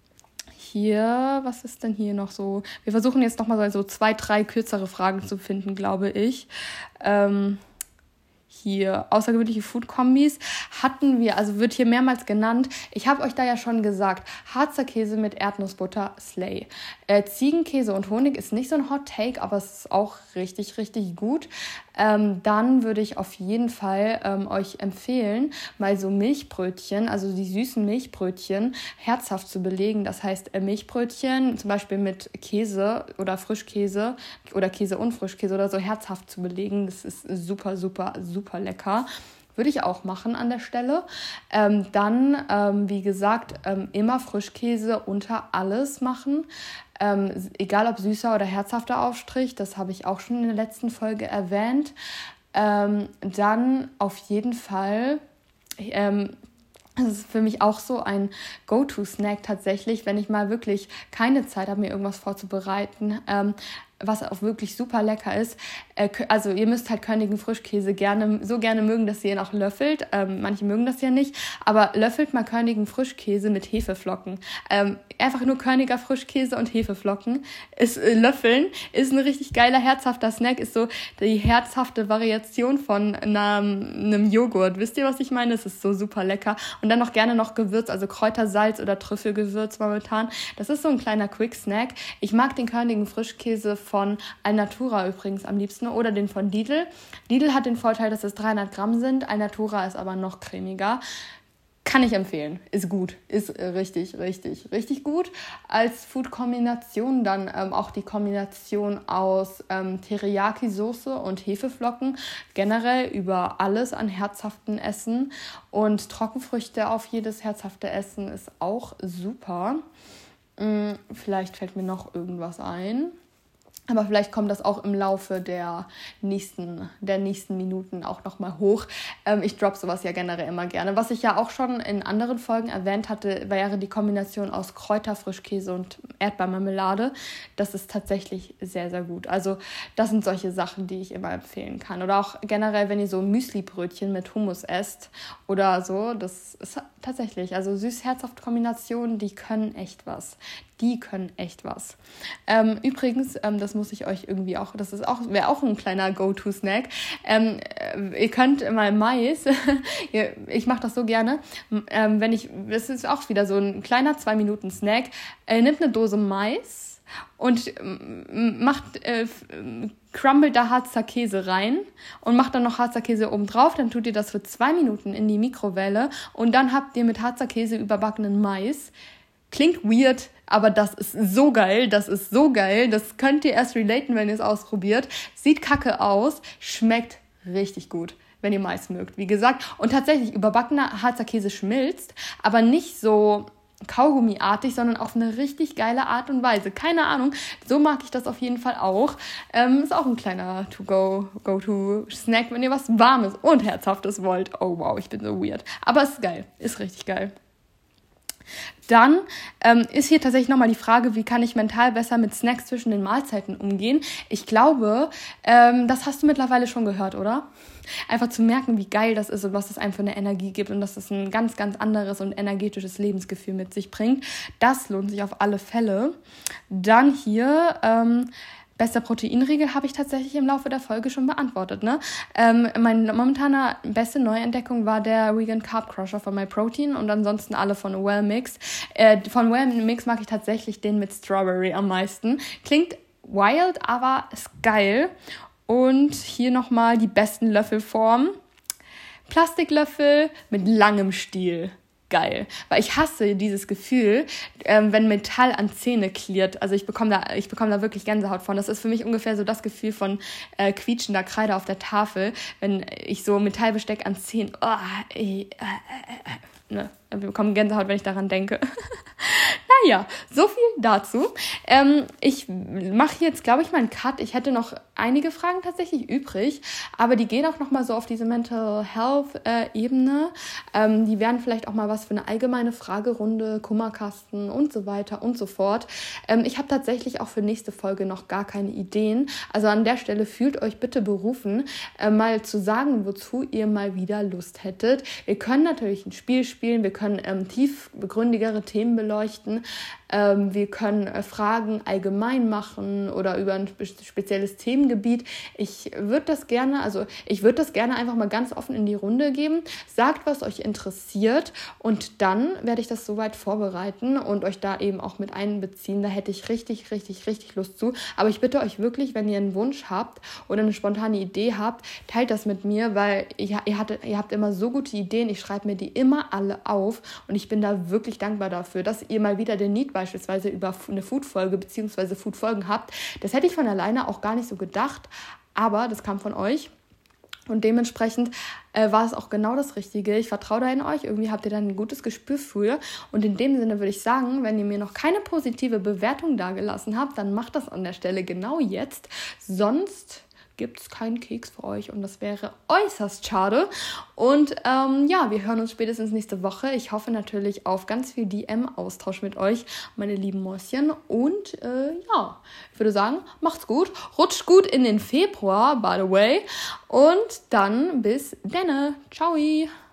hier, was ist denn hier noch so? Wir versuchen jetzt nochmal so zwei, drei kürzere Fragen zu finden, glaube ich. Ähm, hier außergewöhnliche Food-Kombis hatten wir, also wird hier mehrmals genannt. Ich habe euch da ja schon gesagt, Harzer Käse mit Erdnussbutter, Slay. Äh, Ziegenkäse und Honig ist nicht so ein Hot Take, aber es ist auch richtig, richtig gut. Ähm, dann würde ich auf jeden Fall ähm, euch empfehlen, mal so Milchbrötchen, also die süßen Milchbrötchen, herzhaft zu belegen. Das heißt äh, Milchbrötchen zum Beispiel mit Käse oder Frischkäse oder Käse und Frischkäse oder so herzhaft zu belegen. Das ist super, super, super lecker. Würde ich auch machen an der Stelle. Ähm, dann, ähm, wie gesagt, ähm, immer Frischkäse unter alles machen. Ähm, egal ob süßer oder herzhafter Aufstrich, das habe ich auch schon in der letzten Folge erwähnt. Ähm, dann auf jeden Fall, ähm, das ist für mich auch so ein Go-To-Snack tatsächlich, wenn ich mal wirklich keine Zeit habe, mir irgendwas vorzubereiten, ähm, was auch wirklich super lecker ist. Also ihr müsst halt körnigen Frischkäse gerne, so gerne mögen, dass ihr ihn auch löffelt. Ähm, manche mögen das ja nicht, aber löffelt mal körnigen Frischkäse mit Hefeflocken. Ähm, einfach nur körniger Frischkäse und Hefeflocken. Ist, äh, löffeln ist ein richtig geiler, herzhafter Snack. Ist so die herzhafte Variation von einem, einem Joghurt. Wisst ihr, was ich meine? Es ist so super lecker. Und dann noch gerne noch Gewürz, also Kräutersalz oder Trüffelgewürz momentan. Das ist so ein kleiner Quick-Snack. Ich mag den körnigen Frischkäse von Alnatura übrigens am liebsten oder den von Lidl. Lidl hat den Vorteil, dass es dreihundert Gramm sind. Alnatura ist aber noch cremiger. Kann ich empfehlen. Ist gut. Ist richtig, richtig, richtig gut. Als Food-Kombination dann ähm, auch die Kombination aus ähm, Teriyaki-Soße und Hefeflocken. Generell über alles an herzhaften Essen. Und Trockenfrüchte auf jedes herzhafte Essen ist auch super. Hm, vielleicht fällt mir noch irgendwas ein. Aber vielleicht kommt das auch im Laufe der nächsten, der nächsten Minuten auch nochmal hoch. Ähm, ich drop sowas ja generell immer gerne. Was ich ja auch schon in anderen Folgen erwähnt hatte, wäre die Kombination aus Kräuterfrischkäse und Erdbeermarmelade. Das ist tatsächlich sehr, sehr gut. Also das sind solche Sachen, die ich immer empfehlen kann. Oder auch generell, wenn ihr so Müsli-Brötchen mit Hummus esst oder so. Das ist tatsächlich, also süß-herzhaft Kombinationen, die können echt was. Die können echt was. Ähm, übrigens, ähm, das muss ich euch irgendwie auch, das ist auch, wäre auch ein kleiner Go-To-Snack. Ähm, äh, ihr könnt mal Mais, ich mache das so gerne, ähm, wenn ich, das ist auch wieder so ein kleiner zwei Minuten Snack, äh, nimmt eine Dose Mais und ähm, macht, äh, crumbelt da Harzer Käse rein und macht dann noch Harzer Käse oben drauf, dann tut ihr das für zwei Minuten in die Mikrowelle und dann habt ihr mit Harzer Käse überbackenen Mais. Klingt weird, aber das ist so geil, das ist so geil, das könnt ihr erst relaten, wenn ihr es ausprobiert. Sieht kacke aus, schmeckt richtig gut, wenn ihr Mais mögt, wie gesagt. Und tatsächlich, überbackener Harzer Käse schmilzt, aber nicht so Kaugummiartig, sondern auf eine richtig geile Art und Weise. Keine Ahnung, so mag ich das auf jeden Fall auch. Ähm, ist auch ein kleiner To-Go, Go-To-Snack, wenn ihr was Warmes und Herzhaftes wollt. Oh wow, ich bin so weird. Aber es ist geil, ist richtig geil. Dann ähm, ist hier tatsächlich nochmal die Frage, wie kann ich mental besser mit Snacks zwischen den Mahlzeiten umgehen? Ich glaube, ähm, das hast du mittlerweile schon gehört, oder? Einfach zu merken, wie geil das ist und was es einem für eine Energie gibt und dass es ein ganz, ganz anderes und energetisches Lebensgefühl mit sich bringt. Das lohnt sich auf alle Fälle. Dann hier... Ähm, Bester Proteinriegel habe ich tatsächlich im Laufe der Folge schon beantwortet. Ne? Ähm, meine momentane beste Neuentdeckung war der Vegan Carb Crusher von MyProtein und ansonsten alle von Well Mix. Äh, von Well Mix mag ich tatsächlich den mit Strawberry am meisten. Klingt wild, aber ist geil. Und hier nochmal die besten Löffelformen. Plastiklöffel mit langem Stiel. Geil, weil ich hasse dieses Gefühl, ähm, wenn Metall an Zähne klirrt. Also ich bekomme da, ich bekomme da wirklich Gänsehaut von. Das ist für mich ungefähr so das Gefühl von äh, quietschender Kreide auf der Tafel, wenn ich so Metallbesteck an Zähnen. Oh, äh, äh, äh, ne, ich bekomme Gänsehaut, wenn ich daran denke. Naja, so viel dazu. Ähm, ich mache jetzt, glaube ich, mal einen Cut. Ich hätte noch einige Fragen tatsächlich übrig, aber die gehen auch nochmal so auf diese Mental Health-Ebene. Äh, ähm, die wären vielleicht auch mal was für eine allgemeine Fragerunde, Kummerkasten und so weiter und so fort. Ähm, ich habe tatsächlich auch für nächste Folge noch gar keine Ideen. Also an der Stelle fühlt euch bitte berufen, äh, mal zu sagen, wozu ihr mal wieder Lust hättet. Wir können natürlich ein Spiel spielen. spielen, wir können ähm, tiefgründigere Themen beleuchten, ähm, wir können äh, Fragen allgemein machen oder über ein spe- spezielles Themengebiet. Ich würde das gerne, also ich würde das gerne einfach mal ganz offen in die Runde geben. Sagt, was euch interessiert und dann werde ich das soweit vorbereiten und euch da eben auch mit einbeziehen. Da hätte ich richtig, richtig, richtig Lust zu. Aber ich bitte euch wirklich, wenn ihr einen Wunsch habt oder eine spontane Idee habt, teilt das mit mir, weil ihr, ihr, hattet, ihr habt immer so gute Ideen. Ich schreibe mir die immer alle auf und ich bin da wirklich dankbar dafür, dass ihr mal wieder den Need beispielsweise über eine Food-Folge bzw. Food-Folgen habt. Das hätte ich von alleine auch gar nicht so gedacht, aber das kam von euch. Und dementsprechend äh, war es auch genau das Richtige. Ich vertraue da in euch. Irgendwie habt ihr dann ein gutes Gespür für. Und in dem Sinne würde ich sagen, wenn ihr mir noch keine positive Bewertung dagelassen habt, dann macht das an der Stelle genau jetzt. Sonst gibt es keinen Keks für euch und das wäre äußerst schade. Und ähm, ja, wir hören uns spätestens nächste Woche. Ich hoffe natürlich auf ganz viel D M-Austausch mit euch, meine lieben Mäuschen. Und äh, ja, ich würde sagen, macht's gut. Rutscht gut in den Februar, by the way. Und dann bis denne. Ciao.